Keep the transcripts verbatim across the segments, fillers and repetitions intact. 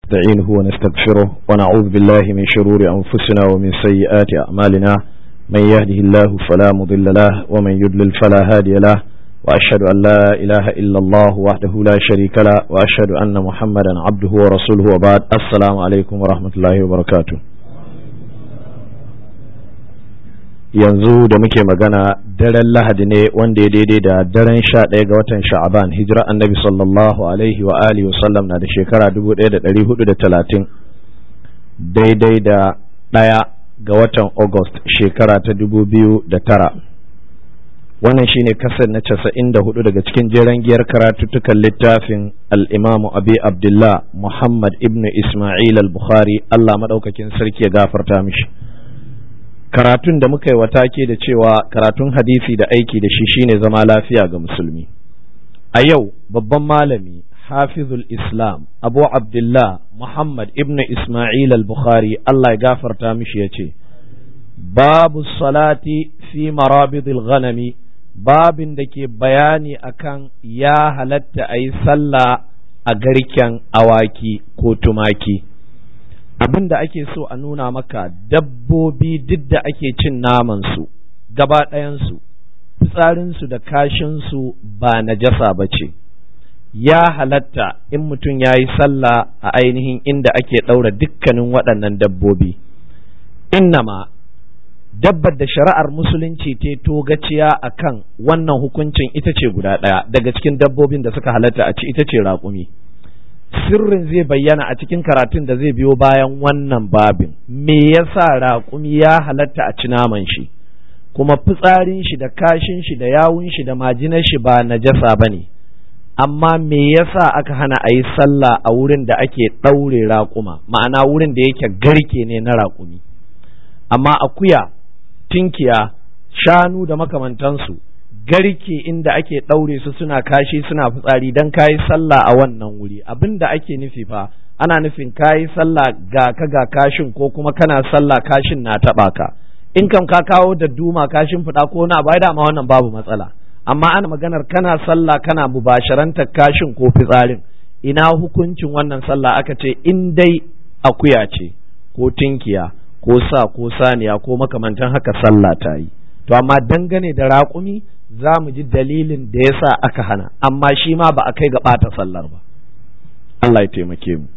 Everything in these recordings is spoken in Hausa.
نستعينه ونستغفره ونعوذ بالله من شرور أنفسنا ومن سيئات أعمالنا من يهده الله فلا مضل له ومن يضلل فلا هادي له وأشهد أن لا إله إلا الله وحده لا شريك له وأشهد أن محمدا عبده ورسوله وبعد السلام عليكم ورحمة الله وبركاته. yanzu da muke magana daren lahadi ne wanda ya daidai da daren sha ɗaya ga watan sha'aban hijira annabi sallallahu alaihi wa alihi wa sallam na da shekara dubu ɗaya da ɗari hudu da talatin daidai da ɗaya ga watan august shekara ta dubu biyu da tara. Wannan shine kasar na casa'in da hudu daga cikin jeren giyar karatuttukan littafin al-imamu abi abdullah muhammad ibn isma'il al-bukhari Allah madaukakin sarki ya gafarta mishi. Karatun da muka yi watake da cewa karatun hadisi da aiki da shi shine zama lafiya ga musulmi. A yau babban malami hafizul islam abu abdullah muhammad ibn isma'il al-bukhari Allah ya gafarta mishi ya ce babu salati fi marabidil ghanami, babin da ke bayani akan ya halatta a yi sallah a garken awaki ko tumaki. Abin da ake so a nuna maka dabbobi duk da ake cin namansu gaba ɗayansu fitsarinsu da kashinsu ba najasa ba ce, ya halatta in mutum ya yi sallah a ainihin inda ake ɗaura dukkanin waɗannan dabbobi. Innama dabbar da shari'ar musulunci ta togaciya a kan wannan hukuncin ita ce guda ɗaya daga cikin dabbobin da suka halatta a ci, ita ce raƙumi. Sirrin zai bayyana a cikin karatun da zai biyo bayan wannan babin. Me yasa raƙumi ya halatta a ci naman shi kuma fitsarin shi da kashin shi da yawun shi da majinar shi ba najasa bane, amma me yasa aka hana a yi sallah a wurin da ake ɗaure raƙuma, ma'ana wurin da yake garke ne na raƙumi. Amma akuya, tinkiya, shanu da makamantansu garke inda ake ɗaure su suna kashi suna fitsari don kayi sallah a wannan wuri. Abin da ake nufi fa ana nufin kayi sallah ga ka ga kashin ko kuma kana sallah kashin na taɓa ka. In kam ka kawo da duma kashin fita ko na bai dama wannan babu matsala, amma ana maganar kana sallah kana mubasharantar kashin ko fitsarin. Ina hukuncin wannan sallah? Aka ce in dai akuya ce ko tinkiya ko sa ko saniya ko makamantan haka sallah ta yi. To amma dangane da raƙumi za mu ji dalilin da ya sa aka hana, amma shi ma ba a kai ga ɓata sallar ba. Allah ya taimake mu.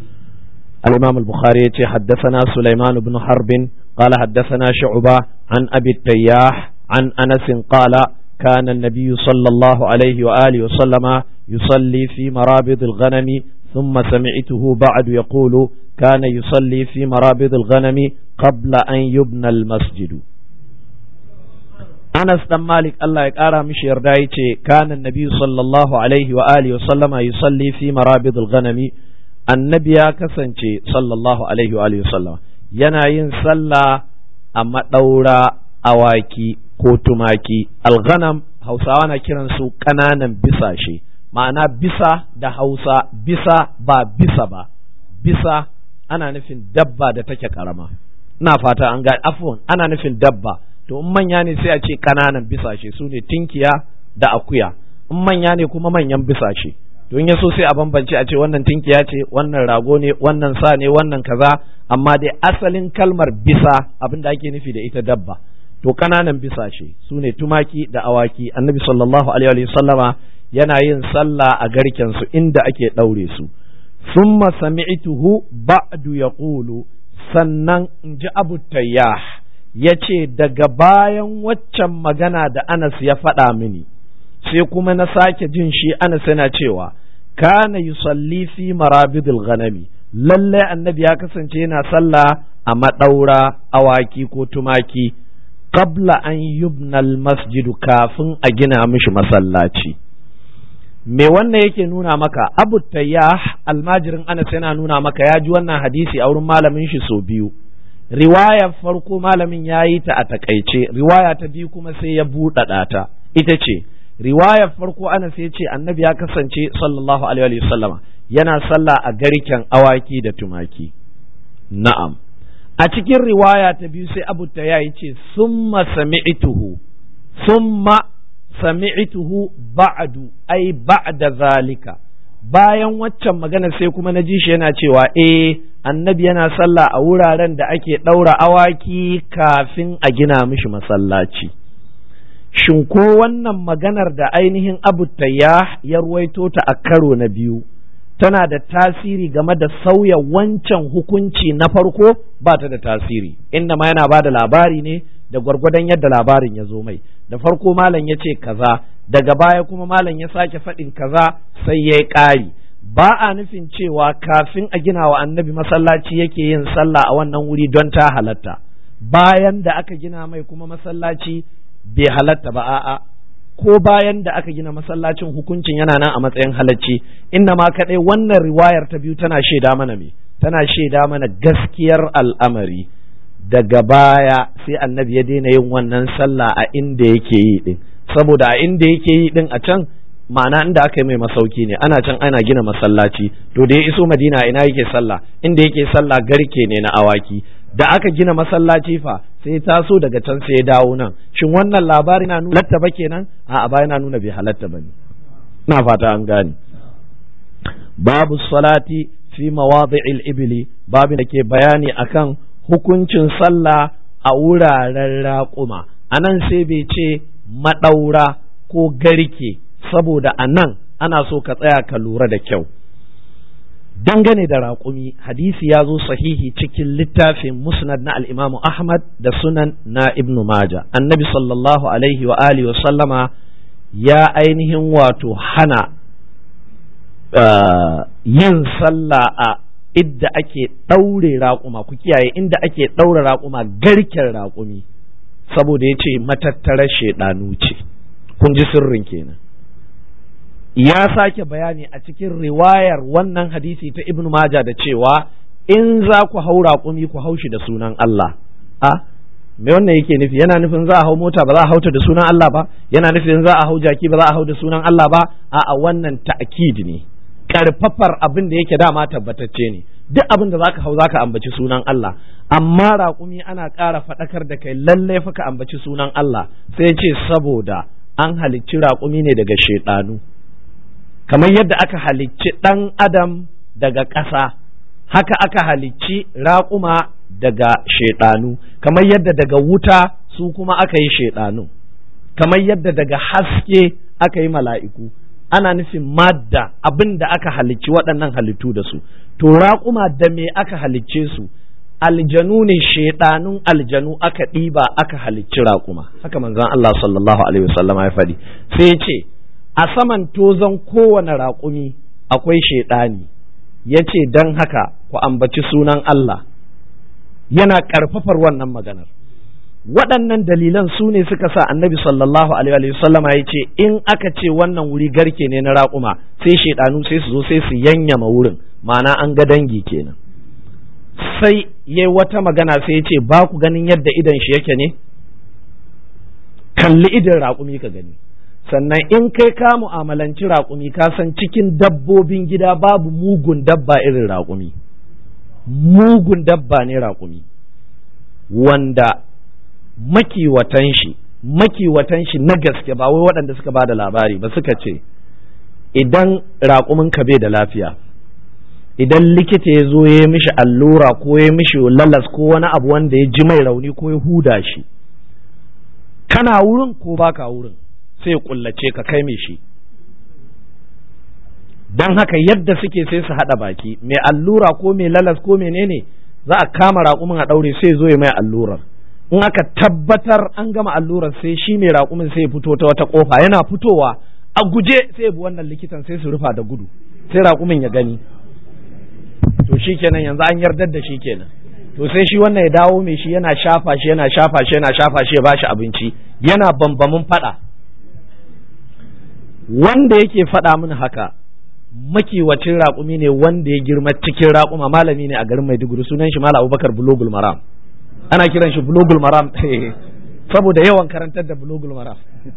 Al-Imam al-Bukhari ya ce haddathana Sulaiman ibn Harbin qala haddathana Shu'ba an Abi Tayyah an Anas qala kana an-nabiy sallallahu alayhi wa alihi wa sallama yusalli fi marabid al-ghanam thumma sami'tuhu ba'du yaqulu kana yusalli fi marabid al-ghanam qabla an yubna al-masjid. Anas dan Malik Allah ya ƙara mishi yarda ya ce kana annabi sallallahu alaihi wa alihi wa sallama yusalli fi marabidil ghanami, annabi ya kasance sallallahu alaihi wa alihi wa sallama yana yin sallah a madaura awaki ko tumaki. Al-ghanam Hausawa na kiran su kananan bisashe, ma'ana bisa da Hausa bisa ba bisa ba, bisa ana nufin dabba da take karama. Ina fata an ga afwan ana nufin dabba. To in manya ne sai a ce ƙananan bisashe, su ne tinkiya da akuya. In manya ne kuma manyan bisashe. To in ya so sai a bambance a ce wannan tinkiya ce, wannan rago ne, wannan sa ne, wannan kaza, amma dai asalin kalmar bisa abin da ake nufi da ita dabba. To ƙananan bisashe su ne tumaki da awaki. Annabi sallallahu alaihi wa sallama yana yin sallah a garken su inda ake ɗaure su. Summa sami'tuhu ba'du yaqulu, sannan in ji Abu Tayyah ya ce daga bayan waccan magana da Anas ya faɗa mini sai kuma na sake jin shi Anas yana cewa kana yusalli fi marabidil ghanami, lalle annabi ya kasance yana sallah a madaura awaki ko tumaki qabla an yubna al masjid, kafin a gina mishi masallaci. Me wannan yake nuna maka? Abu Tayyah almajirin Anas yana nuna maka ya ji wannan hadisi a wurin malamin shi so biyu. Riwayar farko malamin ya yi ta a takaice, riwaya ta biyu kuma sai ya buɗaɗa ta. Ita ce riwayar farko ana sai ce annabi ya kasance sallallahu alaihi wa sallama yana sallah a garken awaki da tumaki. Na'am. A cikin riwaya ta biyu sai Abu Tayyah ya ce summa sami'tuhu summa sami'tuhu ba'du ay ba'da zalika bayan waccan magana sai kuma na ji shi yana cewa eh annabi yana sallah a wuraren da ake ɗaura awaki kafin a gina mishi masallaci. Shin ko wannan maganar da ainihin Abu Tayyah ya ruwaito ta a karo na biyu tana da tasiri game da sauya wancan hukunci na farko? Ba ta da tasiri, inda ma yana ba da labari ne da gwargwadon yadda labarin ya zo mai. Da farko malam ya ce kaza, daga baya kuma malam ya sake faɗin kaza sai ya yi ƙari. Ba a nufin cewa kafin a gina wa annabi masallaci yake yin sallah a wannan wuri don ta halatta, bayan da aka gina mai kuma masallaci bai halatta ba. A'a, ko bayan da aka gina masallacin hukuncin yana nan a matsayin halacci. Inna ma kaɗai wannan riwayar ta biyu tana shaida mana me tana shaida mana gaskiyar al'amari. Daga baya sai annabi ya daina yin wannan sallah a inda yake yi din, saboda a inda yake yi din a can ma'ana inda aka yi mai masauki ne, ana can ana gina masallaci. To da ya iso Madina ina yake sallah? Inda yake sallah garke ne na awaki. Da aka gina masallaci fa sai taso daga can sai ya dawo nan. Shin wannan labari na nuna halatta ba kenan? A'a, ba yana nuna bai halatta bane. Ina fata an gane. Babu salati fi mawadi'il ibli, babin da ke bayani akan hukuncin sallah a wuraren raƙuma. Anan sai bai ce maɗaura ko garke, saboda anan ana so ka tsaya ka lura da kyau. Dangane da raƙumi, hadisi ya zo sahihi cikin littafin musnad na al'imamu Ahmad da sunan na Ibn Maja. Annabi sallallahu alaihi wa alihi wa sallama ya ainihin wato hana uh, yin sallah a idda ake ɗaure raƙuma. Ku kiyaye, inda ake ɗaure raƙuma garken raƙumi, saboda ya ce matattarar shaiɗanu ce. Kun ji sirrin kenan. Ya sake bayani a cikin riwayar wannan hadisi ta Ibn Majah da cewa in za ku hau raƙumi ku haushi da sunan Allah. A me wannan yake nufi? Yana nufin za a hau mota ba za a hauta da sunan Allah ba? Yana nufin za a hau jaki ba za a hau da sunan Allah ba? A'a, wannan ta'kid ne, karfafar abin da yake dama tabbatacce ne. Duk abin da zaka hau zaka ambaci sunan Allah, amma raƙumi ana ƙara faɗakar da kai lallai fa ka ambaci sunan Allah. Sai ce saboda an halicci raƙumi ne daga shaiɗanu, kamar yadda aka halicci ɗan adam daga ƙasa, haka aka halicci raƙuma daga shaiɗanu, kamar yadda daga wuta su kuma aka yi shaiɗanu, kamar yadda daga haske aka yi mala'iku. Ana nufin madda, abin da aka halicci waɗannan halittu da su. To raƙuma da me aka halicce su? Aljanu ne, shaiɗanun aljanu aka ɗiba aka halicci raƙuma. Haka manzon Allah sallallahu alaihi wasallam ya faɗi. Sai ya ce a saman tozon kowane raƙumi akwai shaiɗani, ya ce don haka ku ambaci sunan Allah. Yana ƙarfafar wannan maganar. Waɗannan dalilan su ne suka sa annabi sallallahu alaihi wasallama ya ce in aka ce wannan wuri garke ne na raƙuma, sai shaiɗanu sai su zo sai su yanyama wurin, ma'ana an ga dangi kenan. Sai yayi wata magana sai ya ce ba ku ganin yadda idan shi yake ne? Kalli idan raƙumi ka gani. Sannan in kai ka mu'amalanci raƙumi, ka san cikin dabbobin gida babu mugun dabba irin raƙumi. Mugun dabba ne raƙumi, wanda makiwatan shi makiwatan shi na gaske, ba wai waɗanda suka ba da labari ba, suka ce idan raƙumin ka bai da lafiya, idan likita ya zo ya mishi allura ko ya mishi lalas ko wani abu wanda ya ji mai rauni ko ya huda shi, kana wurin ko baka wurin sai kullace ka kai mai shi. Don haka yadda suke sai su haɗa baki, mai allura ko mai lalas ko menene za a kama raƙumin a ɗaure sai zo ya mai allurar. In aka tabbatar an gama allurar sai shi mai raƙumin sai ya fito ta wata ƙofa, yana fitowa a guje sai bi wannan likitan sai su rufa da gudu sai raƙumin ya gani. To shi kenan yanzu an yardar da shi kenan. To sai shi wannan ya dawo mai shi yana shafa shi yana shafa shi yana shafa shi ya bashi abinci, yana bambamin faɗa. Wanda yake faɗa min haka makiwacin raƙumi ne wanda ya girma cikin raƙuma, malami ne a garin Maiduguri, sunan shi Malam Abubakar Bulugul Maram. Ana kiran shi Bulugul Maram saboda yawan karantar da Bulugul Maram.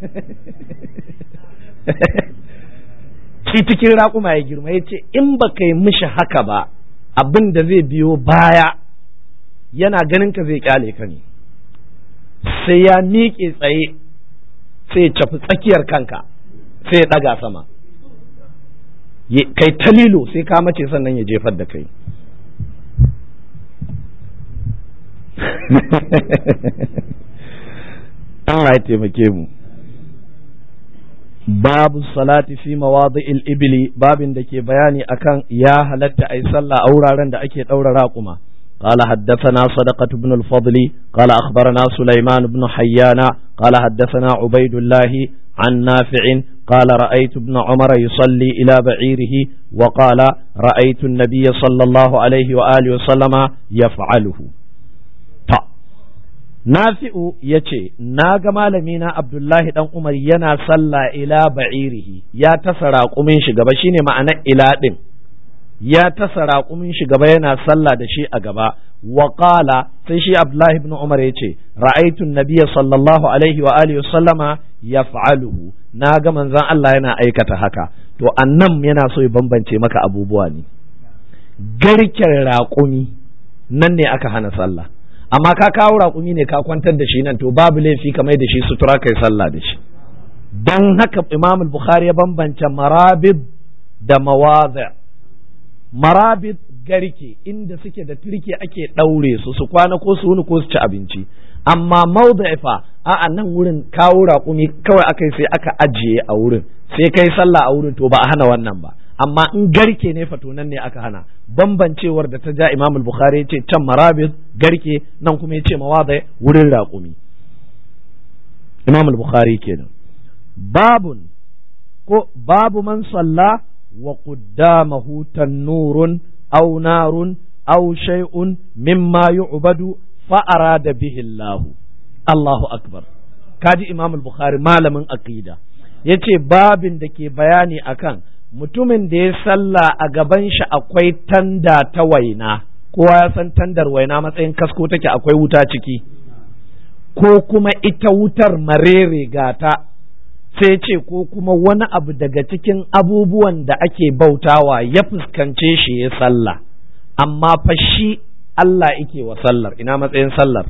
Shi cikin raƙuma ya girma, ya ce in ba kai mishi haka ba abin da zai biyo baya yana ganin ka zai kyale ka ne, sai ya miƙe tsaye sai ya cafi tsakiyar kanka sai ya ɗaga sama. kai ta lilo sai ka mace sannan ya jefar da kai. Allah ya taimake mu. Babu salati fi mawadi'il ibli, babin da ke bayani akan ya halatta ai sallah a wuraren da ake daura raƙuma. قال حدثنا صدقة بن الفضل قال أخبرنا سليمان بن حيان قال حدثنا عبيد الله عن نافع قال رأيت ابن عمر يصلي إلى بعيره وقال رأيت النبي صلى الله عليه وآله وسلم يفعله. Nafi'u ya ce, Na ga malamina Abdullahi ɗan Umar yana sallah ila ba'irihi, ya tasa raƙumin shi gaba, shine ma'anar ila ɗin, ya tasa raƙumin shi gaba yana sallah da shi a gaba, wa qala sai shi Abdullahi ibn Umar ya ce, Ra'aitun Nabiya sallallahu alaihi wa alihi sallama yaf'aluhu, na ga manzon Allah yana aikata haka, to annan yana so ya bambance maka abubuwa ne. Garken raƙumi nan ne aka hana sallah. Amma ka kawo raƙumi ne ka kwantar da shi nan to babu laifi ka mai da shi sutura kai sallah da shi. Don haka Imam al-Bukhari ya bambance marabid da mawazi'. Marabid garke inda suke da turke ake ɗaure su su kwana ko su wuni ko su ci abinci. Amma mawdi'a a'a nan wurin kawo raƙumi kawai akai sai aka ajiye a wurin sai kai sallah a wurin to ba a hana wannan ba. Amma in garke ne fato nan ne aka hana, bambancewar da ta ja Imam al-Bukhari ya ce can marabit garke nan kuma ya ce mawadai wurin raƙumi. Imam al-Bukhari kenan. Babun ko babu man salla wa qaddamahu tannurun aw narun aw shay'un mimma yu'badu fa arada bihi Allah. Allahu akbar. Kaji Imam al-Bukhari malamin aqida yace babin da ke bayani akan mutumin da ya salla a gaban shi akwai tanda ta waina, kowa ya san tandar waina matsayin kasko take akwai wuta ciki, ko kuma ita wutar marere gata, sai ce ko kuma wani abu daga cikin abubuwan da ake bautawa ya fuskance shi ya salla, amma fa shi Allah yake wa sallar, ina matsayin sallar?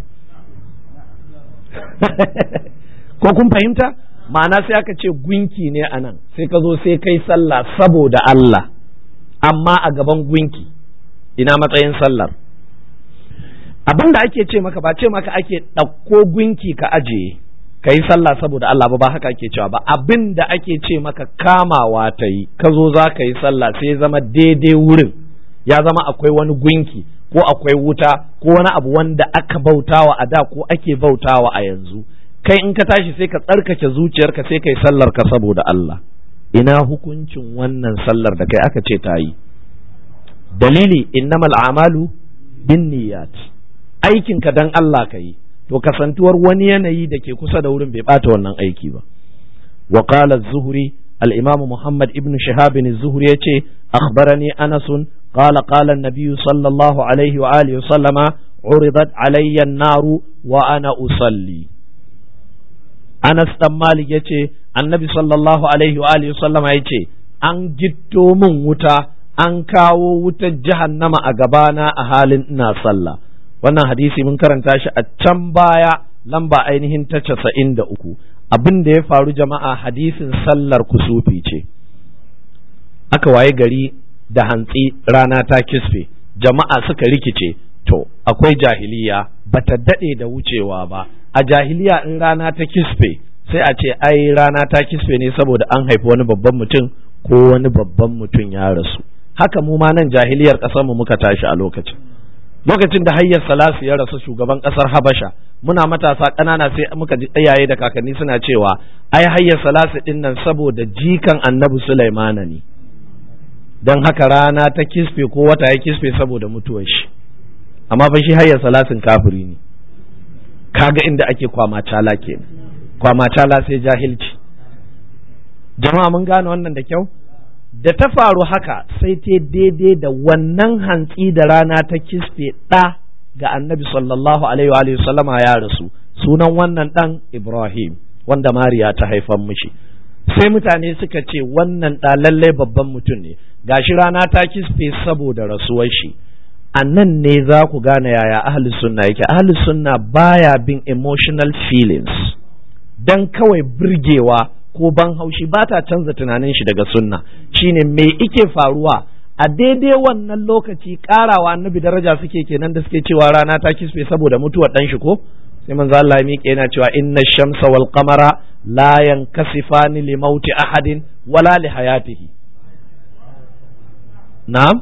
Ko kun fahimta? Ma'ana sai aka ce gunki ne a nan sai ka zo sai kai sallah saboda Allah amma a gaban gunki, ina matsayin sallar? Abin da ake ce maka ba ce maka ake ɗauko gunki ka ajiye ka yi sallah saboda Allah ba, ba haka ake cewa ba. Abin da ake ce maka kamawa ta yi ka zo za ka yi sallah sai zama daidai wurin ya zama akwai wani gunki ko akwai wuta ko wani abu wanda aka bautawa a da ko ake bautawa a yanzu, kai in ka tashi sai ka tsarkake zuciyarka sai kai sallar ka saboda Allah. Ina hukuncin wannan sallar da kai aka ce ta yi? Dalili innamal a'malu binniyat, aikin ka dan Allah ka yi, to kasantuwar wani yanayi da ke kusa da wurin bai bata wannan aiki ba. Wa qala az-Zuhri al-Imam Muhammad ibn Shihab az-Zuhri yace akhbarani Anas qala qala an-nabiy sallallahu alaihi wa alihi wa sallama uridat alayya an-naru wa ana usalli. Anas dan Malik ya ce annabi sallallahu alaihi wa alihi sallama ya ce an gitto min wuta, an kawo wutar jahannama a gabana a halin ina sallah. Wannan hadisi mun karanta shi a can baya lamba ainihin ta casa'in da uku. Abin da ya faru jama'a hadisin sallar kusufi ce. Aka waye gari da hantsi rana ta kisfe, jama'a suka rikice, to akwai jahiliya bata daɗe da wucewa ba. A jahiliya in rana ta kisfe sai a ce ai rana ta kisfe ne saboda an haifi wani babban mutum ko wani babban mutum ya rasu. Haka mu ma nan jahiliyar ƙasar mu muka tashi a lokacin. Lokacin da Hayyar Salasu ya rasu shugaban ƙasar Habasha, muna matasa ƙanana sai muka ji iyaye da kakanni suna cewa ai Hayyar Salasu din nan saboda jikan Annabi Sulaimana ne. Dan haka rana ta kisfe ko wata ya kisfe saboda mutuwar shi. Amma fa shi Hayyar Salasin kafiri ne. Kaga inda ake kwamacala kenan, kwamacala sai jahilci. Jama'a mun gane wannan da kyau? Da ta faru haka sai ta daidai da wannan hantsi da rana ta kisfe ɗa ga annabi sallallahu alaihi wa sallama ya rasu, sunan wannan ɗan Ibrahim wanda Mariya ta haifan mishi. Sai mutane suka ce wannan ɗa lallai babban mutum ne, gashi rana ta kisfe saboda rasuwar shi. A nan ne za ku gane yaya ahli sunna yake. Ahli sunna baya bin emotional feelings dan kawai burgewa ko ban haushi ba ta canza tunanin shi daga sunna. Shine me ike faruwa a daidai wannan lokaci karawa annabi daraja suke kenan da suke cewa rana ta kisfe saboda mutuwar dan shi ko sai manzo Allah ya miƙe yana cewa inna shamsa wal qamara la yankasifani li mauti ahadin wala li hayatihi. Na'am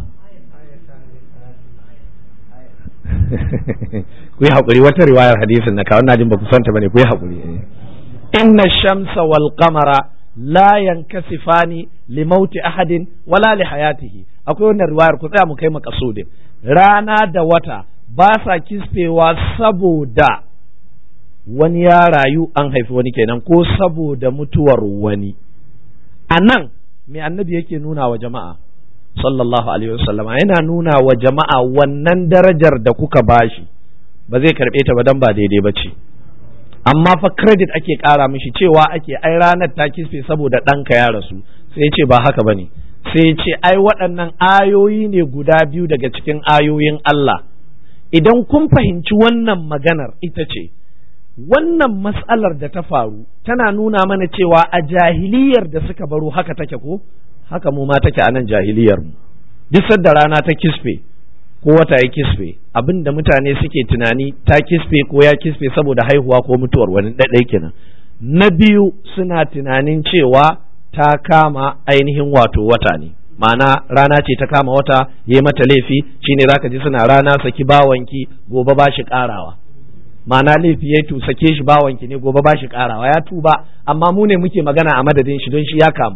ku yi haƙuri wata riwayar hadisin na kawai jin ba ku santa bane ku yi haƙuri. inna shamsa wal qamara la yankasifani li mauti ahadin wala li hayatihi. Akwai wannan riwayar ku tsaya mu kai makasudin. Rana da wata ba sa kisfewa saboda wani ya rayu an haifi wani kenan ko saboda mutuwar wani. A nan me annabi yake nuna wa jama'a sallallahu alaihi wasallama yana nuna wa jama'a wannan darajar da kuka bashi ba zai karɓe ta ba dan ba daidai ba ce, amma fa credit ake ƙara mishi cewa ake ai ranar ta kisfe saboda ɗanka ya rasu, sai ce ba haka bane, sai ce ai waɗannan ayoyi ne guda biyu daga cikin ayoyin Allah. Idan kun fahimci wannan maganar ita ce wannan mas'alar da ta faru tana nuna mana cewa a jahiliyar da suka baro haka take ko haka mu ma take a nan jahiliyar mu. Duk sadda rana ta kisfe ko wata ya kisfe abinda mutane suke tunani ta kisfe ko ya kisfe saboda haihuwa ko mutuwar wani ɗaɗɗai kenan. Na biyu suna tunanin cewa ta kama ainihin wato wata ne, ma'ana rana ce ta kama wata ya mata laifi shine zaka ji suna rana saki bawanki gobe ba shi karawa, ma'ana laifi ya tu sake shi bawanki ne gobe ba shi karawa, ya tuba amma mu ne muke magana a madadin shi don shi ya kamu.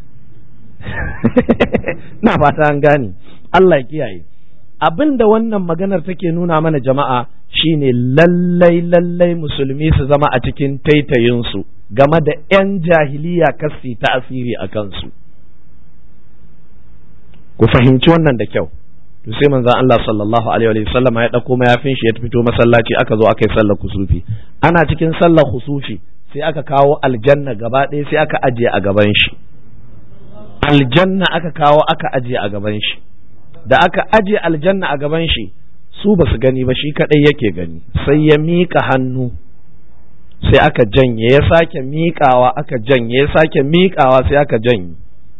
na fata an gane, Allah ya kiyaye. Abin da wannan maganar take nuna mana jama'a shine lallai lallai musulmi su zama a cikin taitayinsu game da 'yan jahiliya kasi ta asiri a kansu. Ku fahimci wannan da kyau. To sai manzon Allah sallallahu alaihi wa sallam ya dauko mayafin shi ya fito masallaci aka zo aka yi sallar kusufi. Ana cikin sallar kusufi sai aka kawo aljanna gaba ɗaya sai aka ajiye a gaban shi. Aljanna aka kawo aka ajiye a gaban shi. Da aka ajiye aljanna a gaban shi su ba su gani ba, shi kadai yake gani, sai ya miƙa hannu sai aka janye, ya sake miƙawa aka janye, ya sake miƙawa sai aka janye.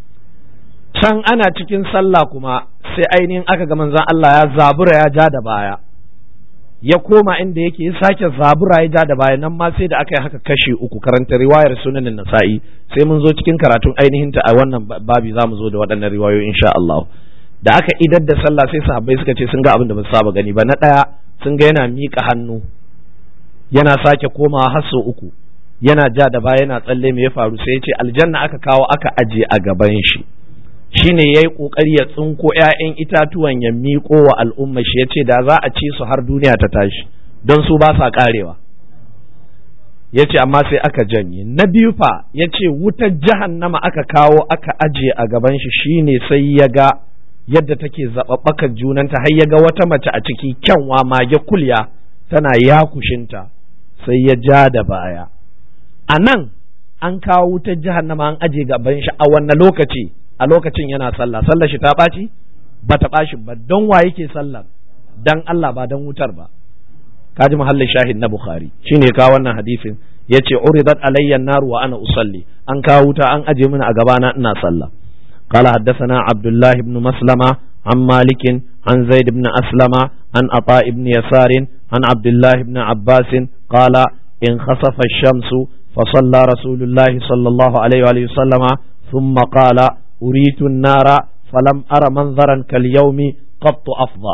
Can ana cikin sallah kuma sai ainihin aka ga manzon Allah ya zabura ya ja da baya, ya koma inda yake ya sake zabura ya ja da baya. Nan ma sai da aka yi haka kashi uku. Karanta riwayar sunanin Nasa'i, sai mun zo cikin karatun ainihin ta a wannan babi za mu zo da waɗannan riwayoyi insha Allah. Da aka idar da sallah sai sahabbai suka ce sun ga abin da ba su saba gani ba. Na ɗaya sun ga yana miƙa hannu yana sake komawa har sau uku, yana ja da baya yana tsalle. me ya faru? Sai ya ce aljanna aka kawo aka aje a gaban shi, shine yayi kokari ya tsinko ƴaƴan itatuwan ya miƙo wa al'umma shi, yace da za a ci su har duniya ta tashi don su ba sa karewa. yace amma sai aka janye. Na biyu fa yace wutar jahannama aka kawo aka aje a gaban shi, shine sai ya ga yadda take zababbakar junanta, har ya ga wata mace a ciki kyanwa mage kulya tana yakushinta, sai ya ja da baya. A nan an kawo wutar jahannama an aje gaban shi a wannan lokaci, a lokacin yana sallah. Sallar shi ta ɓaci? Ba ta ɓaci ba. Don wa yake sallar? Dan Allah ba dan wutar ba. Kaji mahallin shahid na Bukhari shine kawo wannan hadisin, yace uridat alayya an-nar wa ana usalli, an kawo wuta an aje mini a gabana ina sallah. قال حدثنا عبد الله بن مسلمة عن مالك عن زيد بن أسلم عن عطاء بن يسار عن عبد الله بن عباس قال إن خسف الشمس فصلى رسول الله صلى الله عليه وآله وسلم ثم قال أريت النار فلم أر منظرا كاليوم قط أفضع.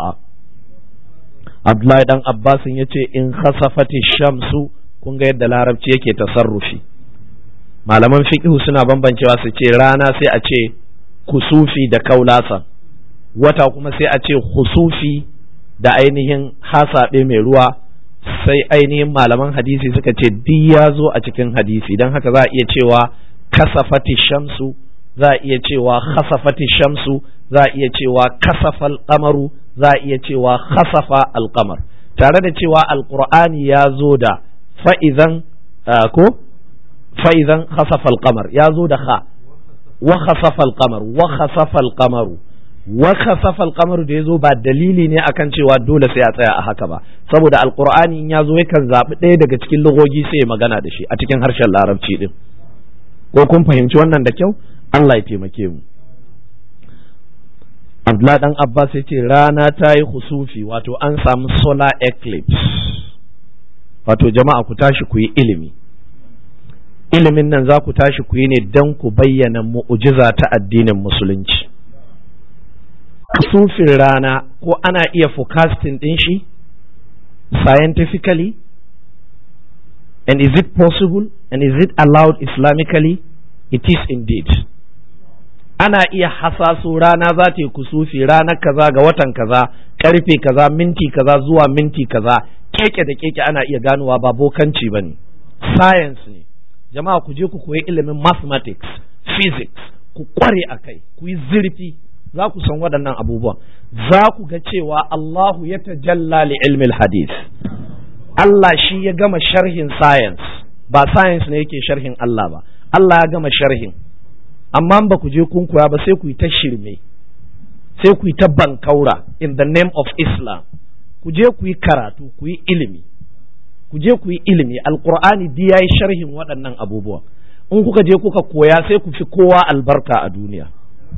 عبد الله بن عباس يتي إن خسفت الشمس kun ga yadda larabci yake tasarrufi. Malaman fiqh suna bambancewa su ce rana sai a ce kusufi da kaulasa, wata kuma sai a ce husufi da ainihin hasabe mai ruwa. Sai ainihin malaman hadisi suka ce duk ya zo a cikin hadisi, don haka za a iya cewa kasafati shamsu, za a iya cewa khasafati shamsu, za a iya cewa kasafal qamaru, za a iya cewa khasafa alqamar, tare da cewa alqur'ani ya zo da fa'izan ko fa'izan khasafa alqamar, ya zo da kha wa khasafa alqamar wa khasafa alqamaru wa khasafa alqamaru da yazo ba dalili ne akan cewa dole sai a tsaya a haka ba, saboda alqur'ani in yazo yakan zabi ɗaya daga cikin lugogi sai ya magana da shi a cikin harshen larabci din. ko kun fahimci wannan da kyau? Allah ya taimake mu. Abdullah dan Abbas ya ce rana ta yi husufi, wato an samu solar eclipse. Wato jama'a ku tashi ku yi ilimi. Ilimin nan za ku tashi ku yi ne don ku bayyana mu'ujiza ta addinin musulunci. Husufin rana ko ana iya forecasting din shi scientifically, and is it possible and is it allowed Islamically? It is indeed. Ana iya hasaso rana za ta yi kusufi ranar kaza ga watan kaza karfe kaza minti kaza zuwa minti kaza, keke da keke ana iya ganowa, ba bokanci bane, science ne. Jama'a ku je ku koyi ilimin mathematics, physics, ku kware akai, ku yi zurfi, za ku san waɗannan abubuwan. Za ku ga cewa Allahu ya tajalla li ilmil hadith. Allah shi ya gama sharhin science, ba science ne yake sharhin Allah ba. Allah ya gama sharhin. Amma ba ku je kun koya ba sai ku yi ta shirme, sai ku yi ta bankaura in the name of Islam. Ku je ku yi karatu, ku yi ilimi, ku je ku yi ilimi. Alqur'ani di yayi sharhin waɗannan abubuwa. In kuka je kuka koya sai ku fi kowa albarka a duniya.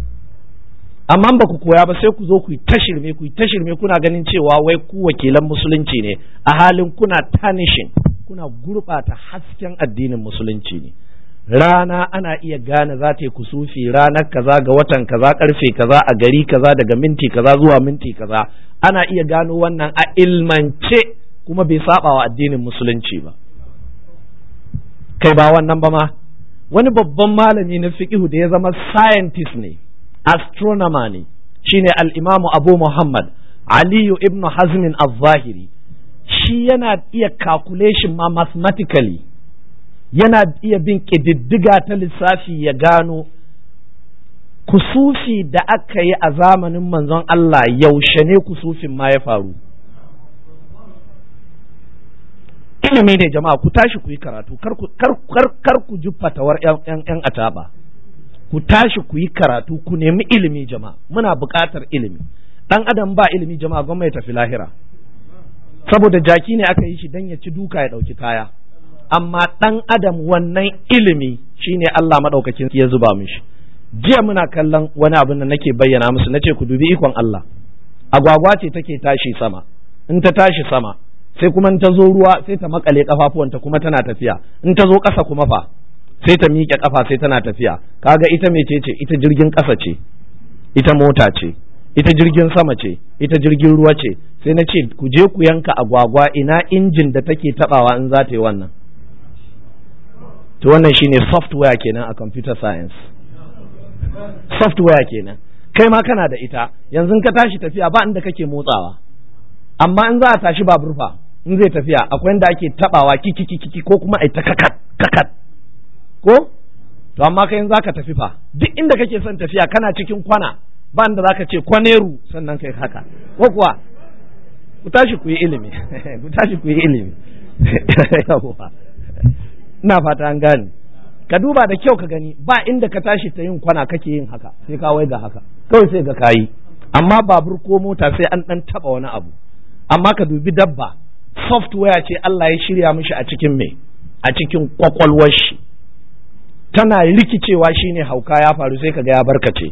Amma ba ku koya ba sai ku zo ku yi ta shirme, ku yi ta shirme, kuna ganin cewa wai ku wakilan musulunci ne, a halin kuna tarnishing, kuna gurɓata hasken addinin musulunci ne. Rana ana iya gane za ta yi kusufi ranar kaza ga watan kaza karfe kaza a gari kaza daga minti kaza zuwa minti kaza. Ana iya gano wannan a ilmance, kuma bai saba wa addinin musulunci ba. Kai ba wannan ba ma, wani babban malami na fiqh da ya zama scientist ne, astronomer ne, shine al-Imam Abu Muhammad Aliyu ibn Hazm al-Zahiri. Shi yana iya calculation ma mathematically, yana iya bin ƙididdiga ta lissafi ya gano kusufi da aka yi a zamanin manzon Allah yaushe ne kusufin ma ya faru. Ilimi ne jama'a, ku tashi ku yi karatu, kar ku kar kar kar ku ji fatawar yan yan ataba. Ku tashi ku yi karatu, ku nemi ilimi jama'a. Muna buƙatar ilimi. Dan adam ba ilimi jama'a gwamnati ta tafi lahira. Saboda jaki ne aka yi shi dan ya ci duka ya dauki kaya. Amma ɗan adam wannan ilimi shine Allah maɗaukakin ya zuba mishi. Jiya muna kallon wani abin da nake bayyana musu, nace ku dubi ikon Allah. Agwagwa ce take tashi sama, in ta tashi sama sai kuma in ta zo ruwa sai ta makale kafafuwanta kuma tana tafiya, in ta zo ƙasa kuma fa sai ta miƙe ƙafa sai tana tafiya. Kaga ita mece ce? Ita jirgin ƙasa ce, ita mota ce, ita jirgin sama ce, ita jirgin ruwa ce. Sai na ce ku je ku yanka agwagwa, ina injin da take tabawa in za ta yi wannan? To wannan shine software kenan a computer science. Software kenan. Kai ma kana da ita, yanzu ka tashi tafiya ba inda kake motsawa, amma in za a tashi babur fa, in zai tafiya akwai inda ake tabawa kiki kiki ko kuma ai ta kakat kakat ko? To amma kai in za ka tafi fa, duk inda kake son tafiya kana cikin kwana, ba inda za ka ce kwaneru sannan kai haka ko kuwa? Ku tashi ku yi ilimi. Ku tashi ku yi ilimi. Ina fata an gane. Ka duba da kyau ka gani, ba inda ka tashi ta yin kwana kake yin haka, sai ka wai ga haka kawai sai ga kayi. Amma babur ko mota sai an dan taba wani abu. Amma ka dubi dabba, software ce Allah ya shirya mishi a cikin me, a cikin kwakwalwar shi. Tana rikicewa shine hauka ya faru sai ka ga ya barkace.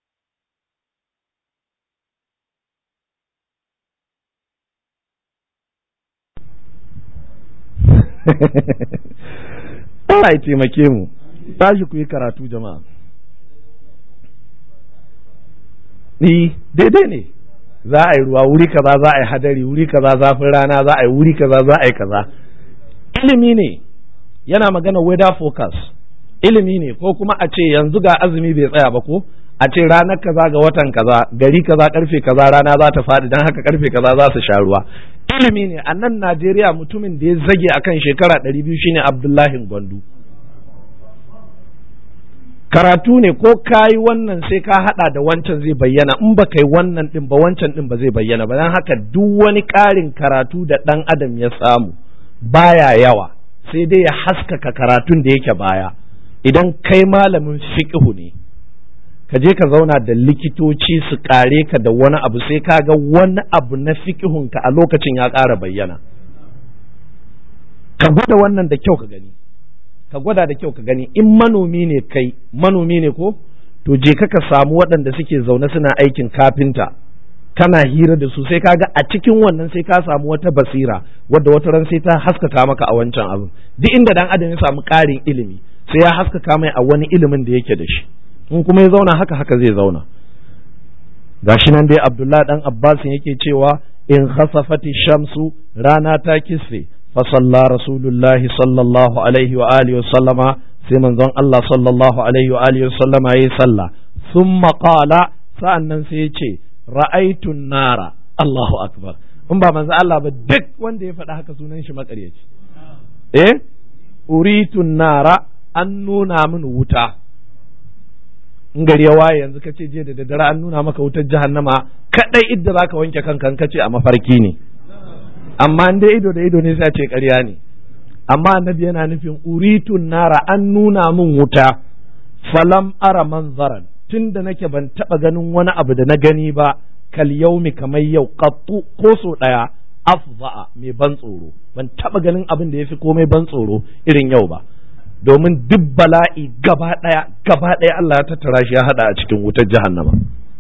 Allah ya taimake mu, tashi ku yi karatu jama'a. Ni daidai ne, za a yi ruwa wuri kaza, za a yi hadari wuri kaza, zafin rana za a yi wuri kaza, za a yi kaza. Ilimi ne, yana magana weather forecast. Ilimi ne, ko kuma a ce yanzu ga azumi bai tsaya ba ko, a ce ranar kaza ga watan kaza, gari kaza karfe kaza rana za ta faɗi, don haka karfe kaza za su sha ruwa. Ilimi ne. A nan Najeriya mutumin da ya zage akan shekara ɗari biyu shine Abdullahi Gwandu. Karatu ne, ko kayi wannan sai ka haɗa da wancan zai bayyana, in ba kai wannan ɗin ba wancan ɗin ba zai bayyana ba. Don haka duk wani ƙarin karatu da ɗan adam ya samu baya yawa, sai dai ya haskaka karatun da yake baya. Idan kai malamin fiqhu ne, ka je ka zauna da likitoci su kare ka da wani abu, sai ka ga wani abu na fiqhunka a lokacin ya ƙara bayyana. Ka gwada wannan da kyau ka gani. ka gwada da kyau ka gani in manomi ne kai manomi ne ko to je ka ka samu waɗanda suke zaune suna aikin kafinta kana hira da su sai kaga a cikin wannan sai ka samu wata basira wadda wata ran sai ta haskaka maka a wancan abin duk inda dan adam ya samu ƙarin ilimi sai ya haskaka mai a wani ilimin da yake da shi in kuma ya zauna haka haka zai zauna gashi nan dai Abdullahi dan Abbas yake cewa in khasafati shamsu rana ta kisfe fa salla rasulullahi sallallahu alaihi wa alihi wa sallama sai manzon Allah sallallahu alaihi wa alihi wa sallama yayi sallah thumma qala sa'annan sai ya ce ra'aytu nara Allahu akbar in ba manzo Allah ba duk wanda ya faɗa haka sunan shi makaryaci eh uritu nara an nuna min wuta in gari ya waye yanzu kace je da daddare an nuna maka wutar jahannama kadai idda zaka wanke kanka kace a mafarki ne amma in dai ido da ido ne sai a ce ƙarya ne amma annabi yana nufin uritu nara an nuna min wuta falam ara manzaran tunda nake ban taba ganin wani abu da na gani ba kal yaumi kamar yau qattu ko so daya afza'a mai ban tsoro ban taba ganin abin da yafi komai ban tsoro irin yau ba domin duk bala'i gaba daya gaba daya Allah ya tattara shi ya hada a cikin wutar jahannama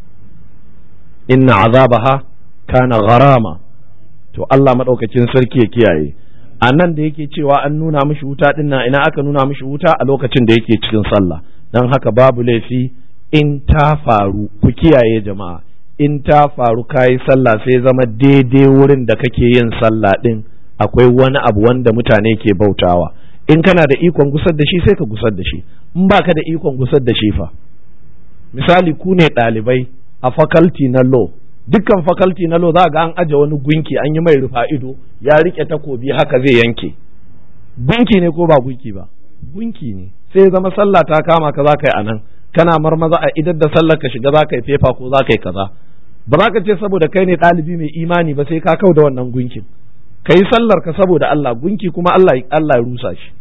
inna azabaha kana gharama to Allah madaukakin sarki ya kiyaye a nan da yake cewa an nuna mishi wuta dinnan ina aka nuna mishi wuta a lokacin da yake cikin sallah dan haka babu laifi in ta faru ku kiyaye jama'a in ta faru kayi sallah sai zama daidai wurin da kake yin sallah din akwai wani abu wanda mutane ke bautawa in kana da ikon gusar da shi sai ka gusar da shi in baka da ikon gusar da shi fa misali ku ne ɗalibai a faculty na law dukkan faculty na law za ga an aje wani gunki an yi mai rufa ido ya rike takobi haka zai yanke gunki ne ko ba gunki ba gunki ne sai zama sallah ta kama ka za ka yi anan kana marmaza a idar da sallar ka shiga za ka yi fefa ko za ka yi kaza ba za ka ce saboda kai ne ɗalibi mai imani ba sai ka kau da wannan gunkin ka yi sallar ka saboda Allah gunki kuma Allah Allah ya rusa shi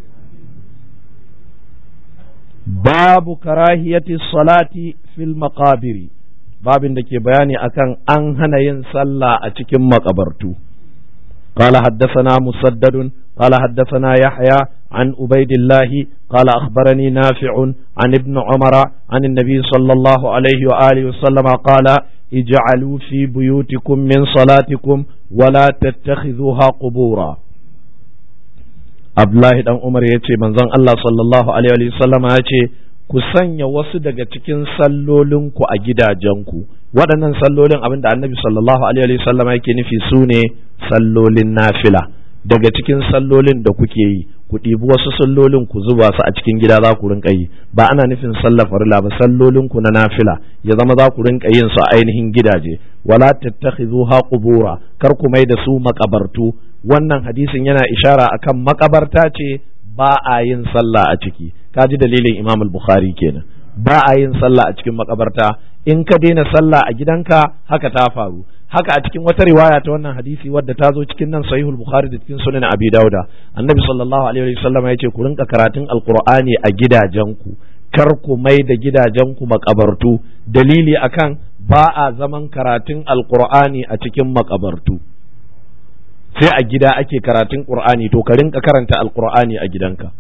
babu karahiyati salati fil maqabiri babin da ke bayani akan an hana yin sallah a cikin makabartu قال حدثنا مسدد قال حدثنا يحيى عن عبيد الله قال أخبرني نافع عن ابن عمر عن النبي صلى الله عليه وآله وسلم قال اجعلوا في بيوتكم من صلاتكم ولا تتخذوها قبورا Abdullahi dan Umar ya ce manzon Allah sallallahu alaihi wa sallam ya ce ku sanya wasu daga cikin sallolinku a gidajenku waɗannan sallolin abinda annabi sallallahu alaihi wa sallam yake nufi su ne sallolin nafila daga cikin sallolin da kuke yi ku ɗibi wasu sallolin ku zuba su a cikin gida za ku rinka yi ba ana nufin sallar farilla ba sallolin ku na nafila ya zama za ku rinka yin su a ainihin gidaje wala tattakhidhuha qubura kar ku mai da su makabartu wannan hadisin yana ishara akan makabarta ce ba a yin sallah a ciki kaji dalilin Imam al-Bukhari kenan ba a yin sallah a cikin makabarta in ka daina sallah a gidanka haka ta faru haka a cikin wata riwaya ta wannan hadisi wadda ta zo cikin nan sahihul bukhari da cikin sunan abi dauda annabi sallallahu alaihi wasallam ya ce ku rinka karatun alqur'ani a gidajenku kar ku mai da gidajenku makabartu dalili akan ba a zaman karatun alqur'ani a cikin makabartu sai a gida ake karatun qur'ani to ka rinka karanta alqur'ani a gidanka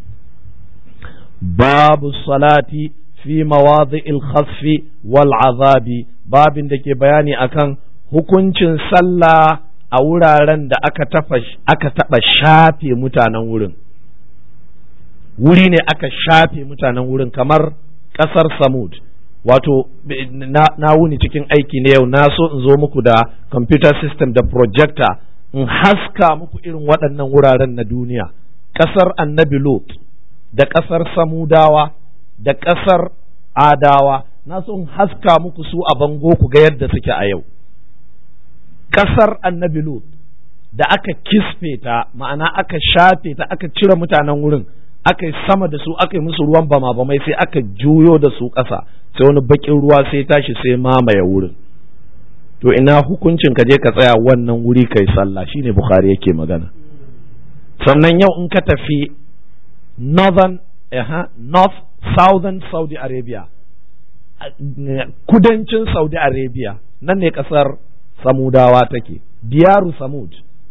babu salati fi mawadi'il khasfi wal azabi babin da ke bayani akan hukuncin sallah a wuraren da aka taɓa aka taɓa shafe mutanen wurin wuri ne aka shafe mutanen wurin kamar ƙasar Samud wato na, na wuni cikin aiki ne yau na so in zo muku da computer system da projector in haska muku irin waɗannan wuraren na duniya ƙasar annabi Lot da ƙasar Samudawa da ƙasar Adawa na so in haska muku su a bango ku ga yadda suke a yau ƙasar annabi Lut da aka kisfe ta ma'ana aka shafe ta aka cire mutanen wurin aka yi sama da su aka yi musu ruwan bama bamai sai aka juyo da su ƙasa sai wani baƙin ruwa sai tashi sai mamaye wurin to ina hukuncin ka je ka tsaya wannan wuri kai sallah shine Bukhari yake magana sannan yau in ka tafi northern eh, north southern Saudi Arabia kudancin Saudi Arabia nan ne ƙasar Samudawa take diyaru Samud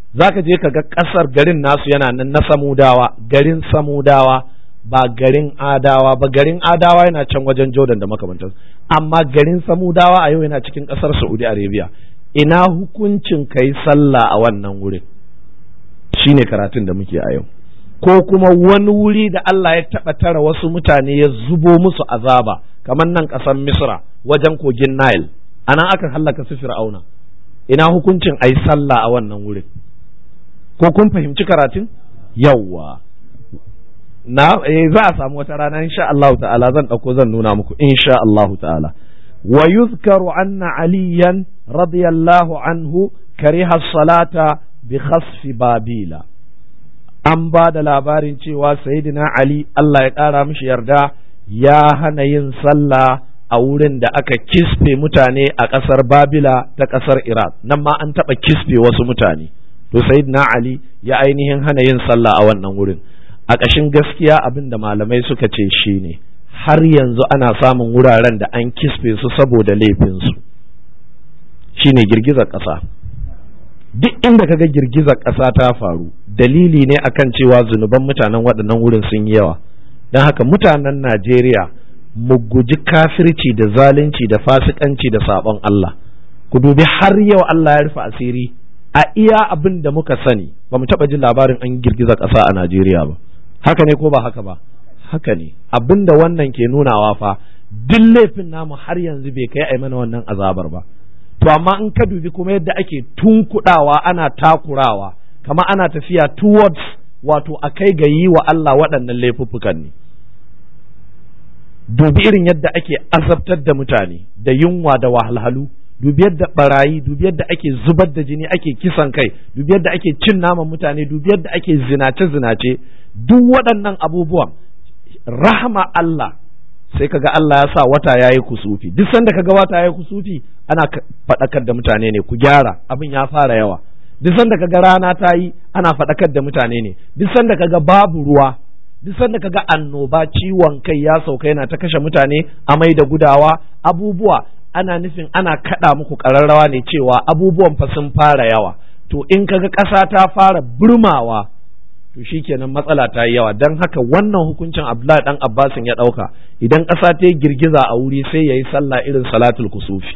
zaka je ka ga ƙasar garin nasu yana nan na Samudawa, garin Samudawa ba garin Adawa ba, garin Adawa yana can wajen Jordan da makamantansu, amma garin Samudawa a yau yana cikin ƙasar Saudi Arabia. Ina hukuncin kai sallah a wannan wurin? Shine karatun da muke a yau. Ko kuma wani wuri da Allah ya taɓa tara wasu mutane ya zubo musu azaba, kamar nan ƙasar Misra wajen kogin Nile, anan aka hallaka su Fir'auna. Ina hukuncin ai sallah a wannan wurin? Ko kun fahimci karatun? Yawwa. Na eh, za a samu wata rana insha Allah ta'ala zan ɗauko zan nuna muku insha Allah ta'ala. Wa yuzkaru anna aliyan radiyallahu anhu kariha salata bi khasfi babila. An ba da labarin cewa sayyidina Ali Allah ya ƙara mishi yarda ya hana yin sallah a wurin da aka kisfe mutane a ƙasar Babila ta ƙasar Iraq, nan ma an taɓa kisfe wasu mutane. To sayyidina Ali ya ainihin hana yin sallah a wannan wurin. A ƙashin gaskiya abin da malamai suka ce shi ne, har yanzu ana samun wuraren da an kisfe su saboda laifinsu, shi ne girgizar ƙasa. Duk inda kaga girgizar ƙasa ta faru, dalili ne akan cewa zunuban mutanen waɗannan wurin sun yi yawa. Don haka mutanen Najeriya mu guji kafirci da zalunci da fasikanci da saɓon Allah. Ku dubi har yau Allah ya rufe asiri, a iya abin da muka sani ba mu taɓa jin labarin an girgiza ƙasa a Najeriya ba. Haka ne ko ba haka ba? Haka ne. Abin da wannan ke nunawa fa duk laifin namu har yanzu bai kai a mana wannan azabar ba. To amma in ka dubi kuma yadda ake tunkuɗawa ana takurawa, kama ana tafiya towards wato a kai ga yi wa Allah waɗannan laifuffukan ne. Dubi irin yadda ake azabtar da mutane da yunwa da wahalhalu, dubi yadda barayi, dubi yadda ake zubar da jini, ake kisan kai, dubi yadda ake cin naman mutane, dubi yadda ake zinace-zinace, duk waɗannan abubuwan rahama Allah sai kaga Allah ya sa wata yayi kusufi. Duk sanda kaga wata yayi kusufi ana faɗakar da mutane ne ku gyara, abin ya fara yawa. Duk sanda kaga rana ta yi ana faɗakar da mutane ne. Duk sanda kaga babu ruwa, duk sanda kaga annoba, ciwon kai ya sauka yana ta kashe mutane, amai da gudawa, abubuwa, ana nufin ana kaɗa muku ƙararrawa ne cewa abubuwan fa sun fara yawa. To in kaga ƙasa ta fara burmawa, to shikenan matsala ta yi yawa. Don haka wannan hukuncin Abdullahi dan Abbasin ya ɗauka, idan ƙasa ta yi girgiza a wuri sai ya yi sallah irin salatul kusufi.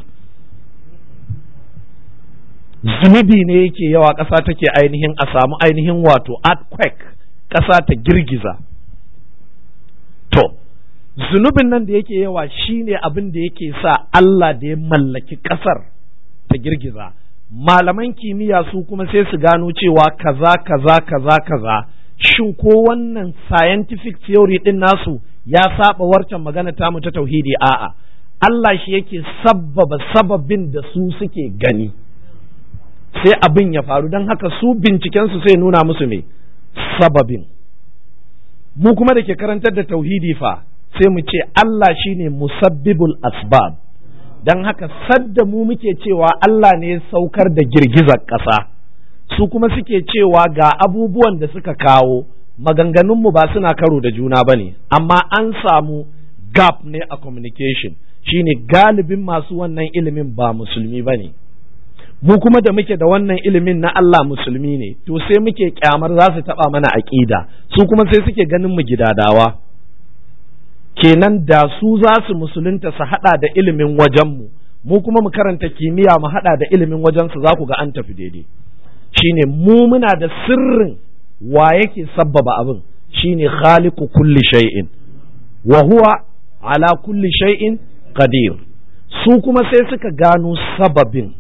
Zunubi ne yake yawa, ƙasa take ainihin a samu ainihin wato earthquake, ƙasa ta girgiza. To zunubin nan da yake yawa shine abin da yake sa Allah da ya mallaki ƙasar ta girgiza. Malaman kimiyya su kuma sai su gano cewa kaza kaza kaza kaza, shin ko wannan scientific theory din nasu ya saba warcan magana tamu ta tauhidi? A'a, Allah shi yake sabbaba sababin da su suke gani sai abin ya faru. Don haka su binciken su sai nuna musu me sababin. Mu kuma da ke karantar da tauhidi fa sai mu ce Allah shine musabbibul asbab. Don haka sadda mu muke cewa Allah ne ya saukar da girgizar ƙasa, su kuma suke cewa ga abubuwan da suka kawo, maganganunmu ba suna karo da juna ba ne, amma an samu gap ne a communication, shine galibin masu wannan ilimin ba musulmi ba ne. Mu kuma da muke da wannan ilimin na Allah musulmi ne, to sai muke kyamar za su taɓa mana aƙida, su kuma sai suke ganin mu gidadawa. Kenan da su za su musulunta su haɗa da ilimin wajenmu, mu kuma mu karanta kimiyya mu haɗa da ilimin wajensu, za ku ga an tafi daidai. Shine mu muna da sirrin wa yake sabbaba abin, shine khaliqu kulli shay'in wa huwa ala kulli shay'in qadir. Su kuma sai suka gano sababin,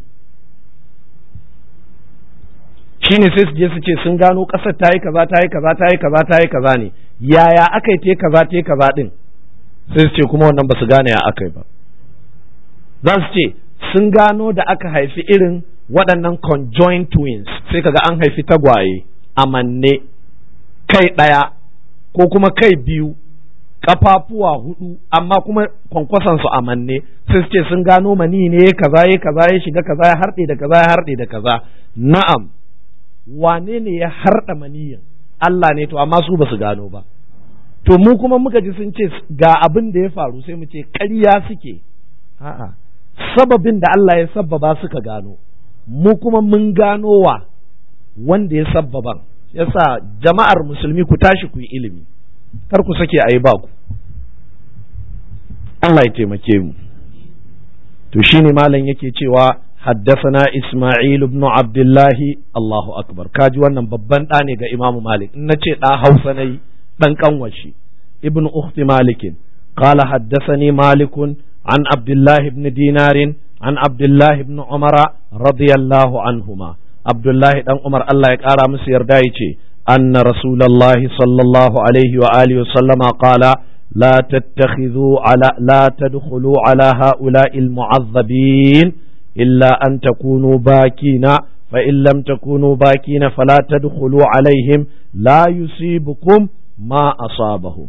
shine sai su je su ce sun gano ƙasar ta yi kaza ta yi kaza ta yi kaza ta yi kaza ne, yaya aka yi te kaza te kaza din, sai su ce kuma wannan ba su gane ya aka yi ba. Za su ce sun gano da aka haifi irin waɗannan conjoined twins, sai kaga an haifi tagwaye a manne, kai ɗaya ko kuma kai biyu, ƙafafuwa hudu, amma kuma kwankwasansu a manne. Sai su ce sun gano mani ne kaza ya kaza ya shiga kaza ya harɗe da kaza ya harɗe da kaza. Na'am, wane ne ya harɗa maniyin? Allah ne, to amma su ba su gano ba. To mu kuma muka ji sun ce ga abin da ya faru, sai mu ce ƙarya suke. A'a, sababin da Allah ya sabbaba suka gano, mu kuma mun gano wa wanda ya sabbaban. Yasa jama'ar musulmi ku tashi ku yi ilimi, kar ku sake a yi ba ku. Allah ya taimake mu. To shine malam yake cewa حدثنا إسماعيل بن عبد الله الله أكبر كاجي wannan babban ɗa ne ga Imam Malik in nace ɗa Hausa nayi dan kanwashi ibn ukhti Malik قال حدثني مالك عن عبد الله بن دينار عن عبد الله بن عمر رضي الله عنهما عبد الله بن عمر الله يقرا musu yarda yace أن رسول الله صلى الله عليه وآله وسلم قال لا تتخذوا على لا تدخلوا على هؤلاء المعذبين إلا أن تكونوا باكين فإن لم تكونوا باكين فلا تدخلوا عليهم لا يصيبكم ما أصابهم.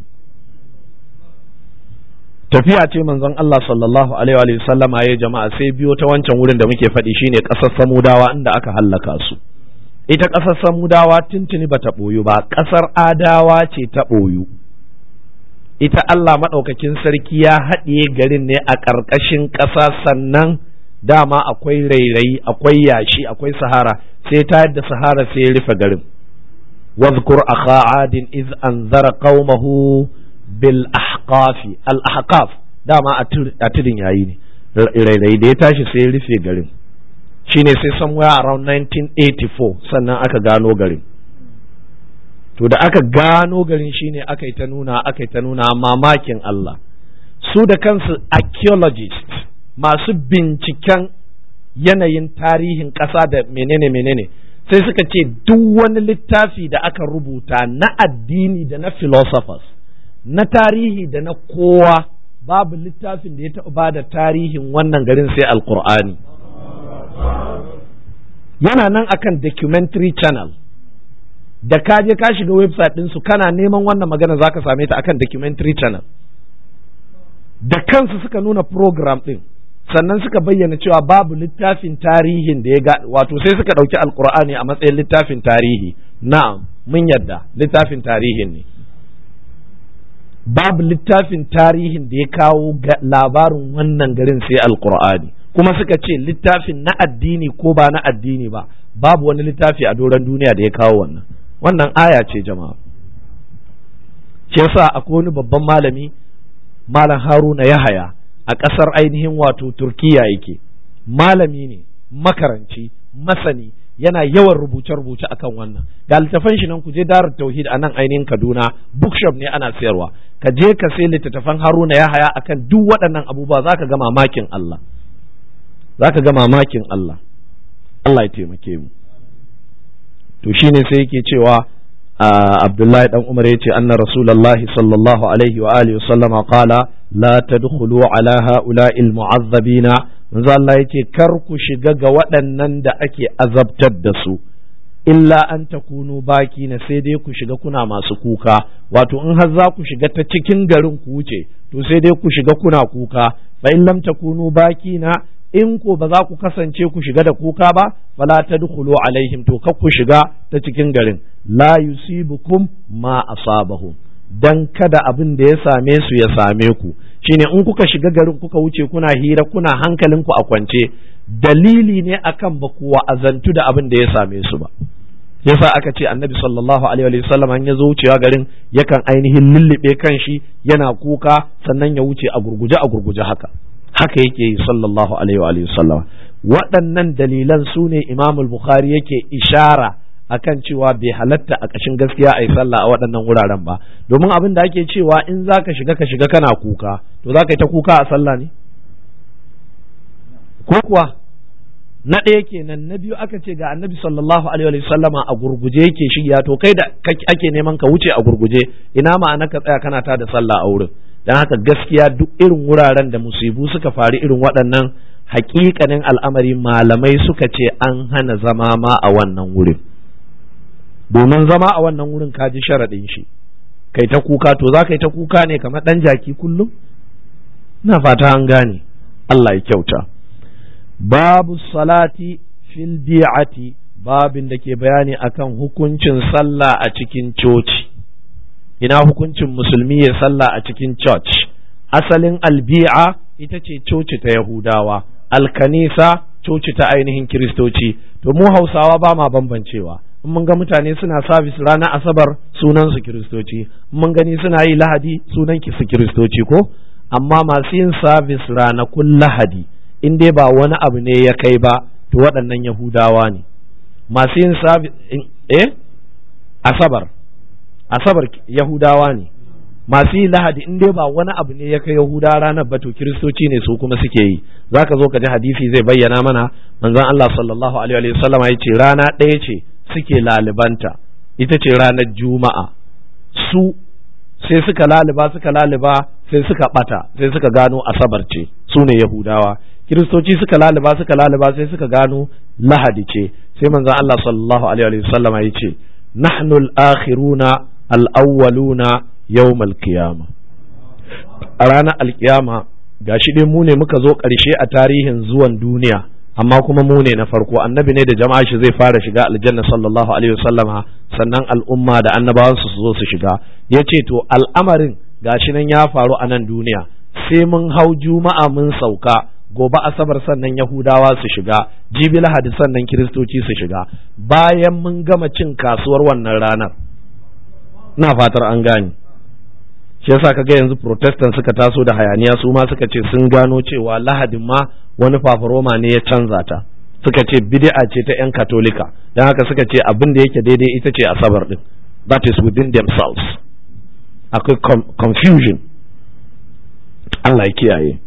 tafiya ce manzon Allah sallallahu alaihi wa sallam ya jama'a sai biyo ta wancan wurin da muke faɗi shine ƙasar Samudawa inda aka hallaka su. Ita ƙasar Samudawa tuntuni bata ɓoyu ba, ƙasar Adawa ce ta ɓoyu. Ita Allah maɗaukakin sarki ya haɗiye garin ne a ƙarƙashin ƙasa, sannan dama akwai rairayi, akwai yashi, akwai sahara, sai ta yadda sahara sai ya rufe garin. Wazkur akha adin iz anzara qaumahu bil ahqafi. Al ahqaf dama a tudun yayi ne, rairayi da ya tashi sai ya rufe garin. Shine sai somewhere around nineteen eighty-four sannan aka gano garin. To da aka gano garin shine aka yi ta nuna aka yi ta nuna mamakin Allah. Su da kansu archaeologists, masu binciken yanayin tarihin ƙasa da menene menene, sai suka ce duk wani littafi da aka rubuta na addini da na philosophers, na tarihi da na kowa, babu littafin da ya taɓa ba da tarihin wannan garin sai alkur'ani. Yana nan akan documentary channel, da ka je ka shiga website ɗinsu kana neman wannan magana za ka same ta akan documentary channel. Da kansu suka nuna program ɗin, sannan suka bayyana cewa babu littafin tarihin da ya ga, wato sai suka ɗauki alkur'ani a matsayin littafin tarihi. Na'am, mun yadda littafin tarihin ne. Babu littafin tarihin da ya kawo labarin wannan garin sai alkur'ani. Kuma suka ce littafin na addini ko ba na addini ba, babu wani littafi a doron duniya da ya kawo wannan. Wannan aya ce jama'a. Shi yasa akwai wani babban malami, Malam Haruna Yahaya, a ƙasar ainihin wato Turkiya yake, malami ne, makaranci, masani, yana yawan rubuce-rubuce akan wannan. Ga littafan shi nan ku je Darut Tauhid a nan ainihin Kaduna, bookshop ne ana sayarwa. Ka je ka sai littattafan Haruna Yahaya akan duk waɗannan abubuwa, zaka ga mamakin Allah. Zaka ga mamakin Allah. Allah ya taimake mu. To shine sai yake cewa Abdullahi dan Umar yace anna Rasulullahi sallallahu alaihi wa alihi wasallama qala la tadkhulu ala ha'ula'i al-mu'azzabina. Manzo Allah yace kar ku shiga ga waɗannan da ake azabtar da su, illa an takunu baki na, sai dai ku shiga kuna masu kuka. Wato in har za ku shiga ta cikin garin ku wuce, to sai dai ku shiga kuna kuka. Fa in lam takunu baki na, in ko ba za ku kasance ku shiga da kuka ba, fala tadkhulu alaihim, to kar ku shiga ta cikin garin. La yusibukum ma asabahum, dan kada abin da ya same su ya same ku. Shine in kuka shiga garin kuka wuce kuna hira kuna hankalinku a kwance, dalili ne akan ba ku wa'azantu da abin da ya same su ba. Yasa aka ce Annabi sallallahu alaihi wa sallam an ya zo wucewa garin yakan ainihin lullube kanshi yana kuka, sannan ya wuce a gurguje a gurguje haka. Haka yake yi sallallahu alaihi wa sallam. Waɗannan dalilan su ne Imam al-Bukhari yake ishara akan cewa bai halatta a ƙashin gaskiya a yi sallah a waɗannan wuraren ba, domin abin da ake cewa in za ka shiga ka shiga kana kuka, to za ka yi ta kuka a sallah ne? Ko kuwa na ɗaya kenan. Na biyu aka ce ga Annabi sallallahu alaihi wa sallama a gurguje yake shigiya, to kai da ake neman ka wuce a gurguje, ina ma'ana ka tsaya kana ta da sallah a wurin? Dan haka gaskiya duk irin wuraren da musibu suka faru irin waɗannan, haƙiƙanin al'amari malamai suka ce an hana zama ma a wannan wurin. Domin zama a wannan wurin ka ji sharaɗin shi, kai ta kuka, to za ka yi ta kuka ne kamar ɗan jaki kullum? Na fata an gane. Allah ya kyauta. Babu salati fil bi'ati, babin da ke bayani akan hukuncin sallah a cikin coci. Ina hukuncin musulmi ya sallah a cikin church? Asalin albi'a ita ce coci ta Yahudawa, alkanisa coci ta ainihin Kiristoci. To mu Hausawa ba ma bambancewa. in mun ga mutane suna service ranar asabar sunan su kiristoci, in mun gani suna yi lahadi sunan su kiristoci ko, amma masu yin service ranakun lahadi in dai ba wani abu ne ya kai ba to waɗannan yahudawa ne. Masu yin service eh asabar asabar yahudawa ne, masu yi lahadi in dai ba wani abu ne ya kai yahuda ranar ba to kiristoci ne su kuma suke yi. Zaka zo ka ji hadisi zai bayyana mana, manzon Allah sallallahu alaihi wa sallam ya ce rana ɗaya ce suke lalibanta, ita ce ranar juma'a. Su sai suka laliba suka laliba sai suka bata sai suka gano asabar ce, su ne yahudawa. Kiristoci suka laliba suka laliba sai suka gano lahadi ce. Sai manzon Allah sallallahu alaihi wa sallam ya ce nahnu al-akhiruna al-awwaluna yawm al-qiyamah. A ranar alkiyama gashi dai mu ne muka zo ƙarshe a tarihin zuwan duniya, amma kuma mu ne na farko. Annabi ne da jama'a shi zai fara shiga aljanna sallallahu alaihi wasallama, sannan al'umma da annabawan su zo su shiga. Yace to al'amarin gashi nan ya faru a nan duniya, sai mun hau juma'a mun sauka, gobe asabar sannan yahudawa su shiga, jibi lahadi sannan kiristoci su shiga, bayan mun gama cin kasuwar wannan ranar. Na fatar an gane. Shi yasa kaga yanzu protestant suka taso da hayaniya, su ma suka ce sun gano cewa lahadin ma wani fafaroma ne ya canza ta, suka ce bid'a ce ta yan katolika, don haka suka ce abin da yake daidai ita ce asabar din. That is within themselves. Akwai confusion. Allah ya kiyaye.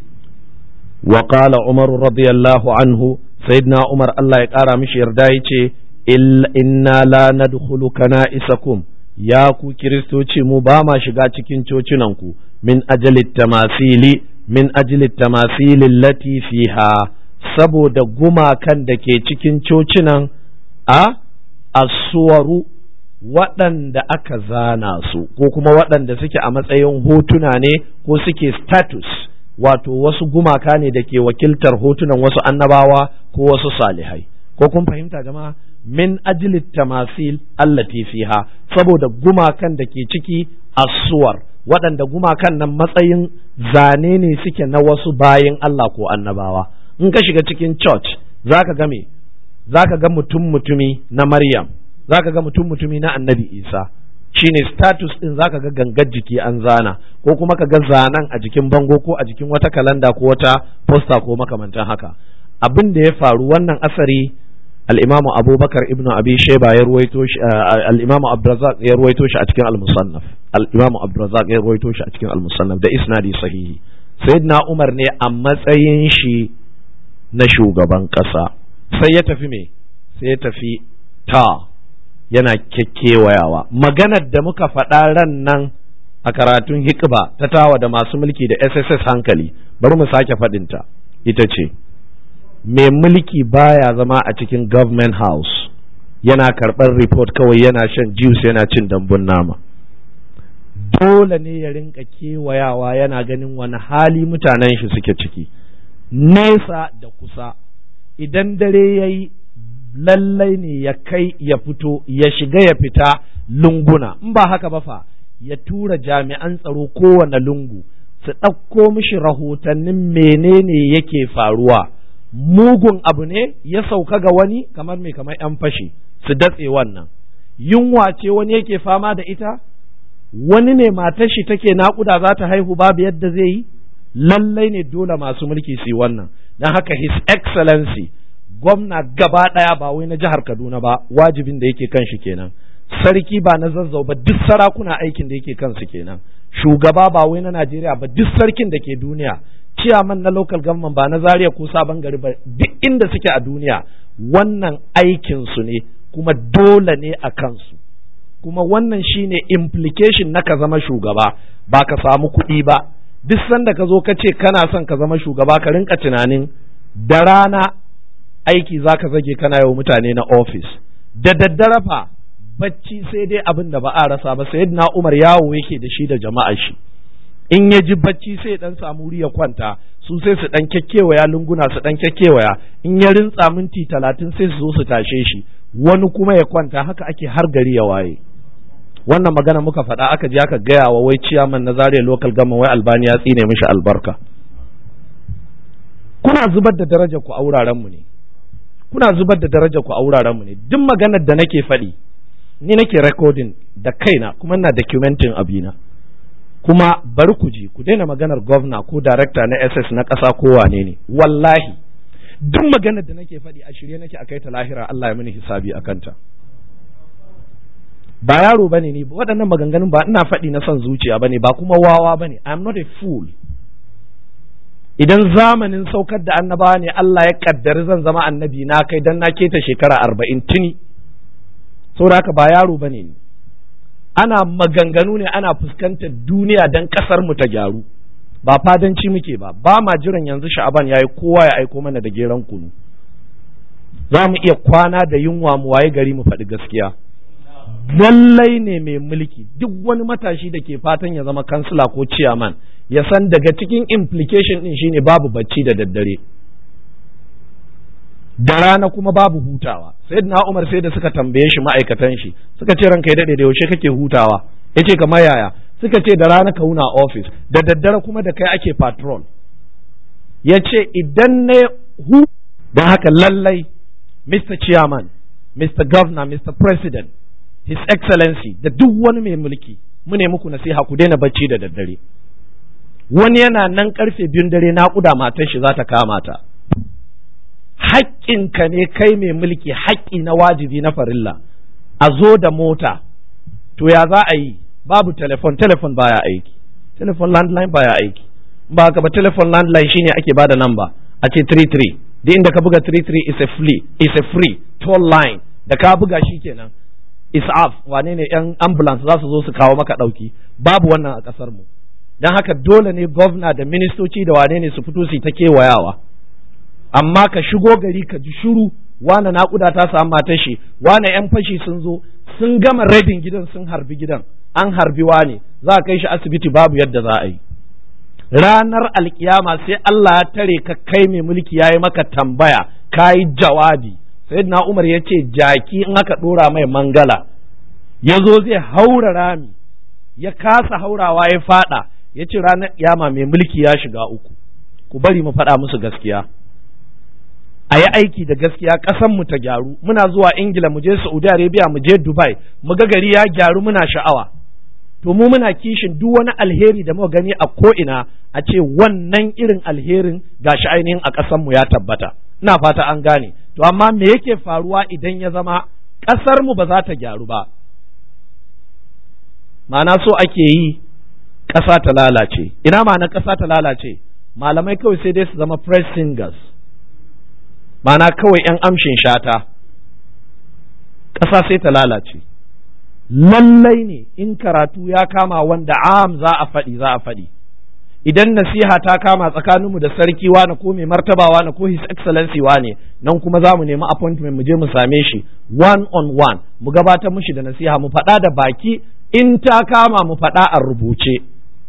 Wa qala Umar radiyallahu anhu, sayyidina Umar Allah ya kara mishi yarda yace inna la nadkhulu kanaisakum, ya ku kiristoci mu ba ma shiga cikin cocinanku, min ajalit tamasili min ajalit tamasili lati fiha, saboda gumakan da ke cikin cocinan a asuwaru waɗanda aka zana su, ko kuma waɗanda suke a matsayin hotuna ne ko suke status, wato wasu gumaka ne da ke wakiltar hotunan wasu annabawa ko wasu salihai. Ko kun fahimta jama'a? Min ajlit tamasil allati fiha, saboda gumakan da ke ciki asuwar, waɗanda gumakan nan matsayin zane ne suke na wasu bayin Allah ko annabawa. In ka shiga cikin church zaka ga me, zaka ga mutum mutumi na Maryam, zaka ga mutum mutumi na Annabi Isa, shine status din. Zaka ga gangar jiki an zana, ko kuma ka ga zanen a jikin bango ko a jikin wata kalanda ko wata poster ko makamantan haka. Abin da ya faru, wannan asari al-Imam Abubakar ibn Abi Shayba ya ruwaito shi, al-Imam Abdurrazzaq ya ruwaito shi a cikin al-Musannaf, al-Imam Abdurrazzaq ya ruwaito shi a cikin al-Musannaf da isnadi sahihi. Sayyidina Umar ne a matsayin shi na shugaban kasa, sai ya tafi me, sai ya tafi ta yana kekkewayawa. Maganar da muka faɗa ran nan a karatun hikba ta tawa da masu mulki da S S S hankali, bari mu sake faɗinta, ita ce mai mulki baya zama a cikin government house yana karɓar report kawai yana shan juice yana cin dambun nama. Dole ne ya rinka kewayawa yana ganin wani hali mutanen shi suke ciki, nesa da kusa. Idan dare ya yi, lallai ne ya kai ya fito, ya shiga ya fita lunguna, in ba haka ba fa ya tura jami'an tsaro kowane lungu su ɗauko mishi rahotannin menene yake faruwa. Mugun abu ne ya sauka ga wani, kamar mai kamar yan fashi, su datse wannan. Yunwa ce wani yake fama da ita, wani ne matar shi take naƙuda za ta haihu babu yadda zai yi, lallai ne dole masu mulki su yi wannan. Don haka His Excellency gwamna gaba ɗaya, ba wai na jihar Kaduna ba, wajibin da yake kan shi kenan. Sarki ba na Zazzau ba, duk sarakuna aikin da yake kansu kenan. Shugaba ba wai na Najeriya ba, duk sarkin da ke duniya. Ciyaman na local government ba na Zaria ko Sabon Gari ba, duk inda suke a duniya, wannan aikin su ne, kuma dole ne a kansu. Kuma wannan shine implication na ka zama shugaba, ba ka samu kuɗi ba. Duk sanda ka zo ka ce kana son ka zama shugaba, ka rinka tunanin da rana aiki za ka zage kana yau mutane na office, da daddare fa bacci sai dai abin da ba a rasa ba. Sayyidina Umar yawo yake da shi da jama'a shi, in ya ji bacci sai dan samu wuri ya kwanta, su sai su dan kekkewaya lunguna, su dan kekkewaya, in ya rintsa minti talatin sai su zo su tashe shi, wani kuma ya kwanta. Haka ake har gari ya waye. Wannan magana muka faɗa, aka je aka gaya wa wai ciyaman na Zaria local government, wai Albani ya tsine mishi albarka. Kuna zubar da darajar ku a wuraren mu ne, kuna zubar da darajar ku a wuraren mu ne. Duk maganar da nake faɗi ni nake recording da kaina kuma ina documenting abina. Kuma bari ku ji, ku daina maganar governor ko director na S S na ƙasa ko wane ne. Wallahi duk maganar da nake faɗi a shirye nake akai ta lahira Allah ya mini hisabi a kanta. Ba yaro bane ni, waɗannan maganganun ba ina faɗi na son zuciya bane, ba kuma wawa bane. I'm not a fool. Idan zamanin saukar da annabawa ne Allah ya kaddari zan zama annabi na kai dan na keta shekara arba'in tuni. Saboda haka ba yaro bane ni. Ana maganganu ne ana fuskantar duniya dan kasar mu ta gyaru. Ba fadanci muke ba, ba ma jiran yanzu Sha'aban yayi kowa ya aiko mana da geran kunu. Za mu iya kwana da yunwa mu waye gari mu faɗi gaskiya. Lallai ne mai mulki, duk wani matashi da ke fatan ya zama kansila ko chairman ya san daga cikin implication din shine babu bacci da daddare, da rana kuma babu hutawa. Sayyidina Umar sai da suka tambaye shi ma'aikatan shi suka ce ranka ya dade da yaushe kake hutawa, yace kamar yaya, suka ce da rana ka wuna office, da daddare kuma da kai ake patrol. Yace idan ne hu dan haka lallai Mister Chairman, Mister Governor, Mister President, His Excellency da duk wani mai mulki mu ne muku nasiha ku daina bacci da daddare. Wani yana nan karfe biyun dare naƙuda matar shi za ta kama ta. Haƙƙinka ne kai mai mulki, haƙƙi na wajibi na farilla, a zo da mota. To ya za a yi? Babu telefon, telefon baya aiki, telefon landline baya aiki. Ba haka ba, telefon landline shine ake bada namba a ce three three, da inda ka buga three three is a free, is a free toll line, da ka buga shi kenan is off. Wane ne yan ambulance za su zo su kawo maka ɗauki? Babu wannan a ƙasar mu. Don haka dole ne gwamna da ministoci da wane ne su fito su ta kewayawa. Amma ka shigo gari ka ji shiru, wane naƙuda ta samu matar shi, wane yan fashi sun zo sun gama rabin gidan sun harbi gidan, an harbi wane za a kai shi asibiti, babu yadda za a yi. Ranar alkiyama sai Allah ya tare ka kai mai mulki ya yi maka tambaya, ka yi jawabi. Sayyidina Umar ya ce jaki in aka ɗora mai mangala ya zo zai haura rami ya kasa haurawa ya faɗa, ya ce ranar kiyama mai mulki ya shiga uku. Ku bari mu faɗa musu gaskiya, a yi aiki da gaskiya, ƙasan mu ta gyaru. Muna zuwa Ingila, mu je Saudi Arabia, mu je Dubai, mu ga gari ya gyaru, muna sha'awa. To mu muna kishin duk wani alheri da muka gani a ko'ina a ce wannan irin alherin gashi ainihin a ƙasan mu ya tabbata. Ina fata an gane. To amma me yake faruwa idan ya zama ƙasar mu ba za ta gyaru ba? Ma'ana so ake yi ƙasa ta lalace. Ina ma'ana ƙasa ta lalace? Malamai kawai sai dai su zama press singers, ma'ana kawai ‘yan amshin shata, ƙasa sai ta lalace. Lallai ne in karatu ya kama wanda am za a faɗi za a faɗi. Idan nasiha ta kama tsakaninmu da sarki wane ko mai martaba wane ko his excellency wane, nan kuma za mu nemi appointment mu je mu same shi one on one, mu gabatar mushi da nasiha, mu faɗa da baki, in ta kama mu faɗa a rubuce.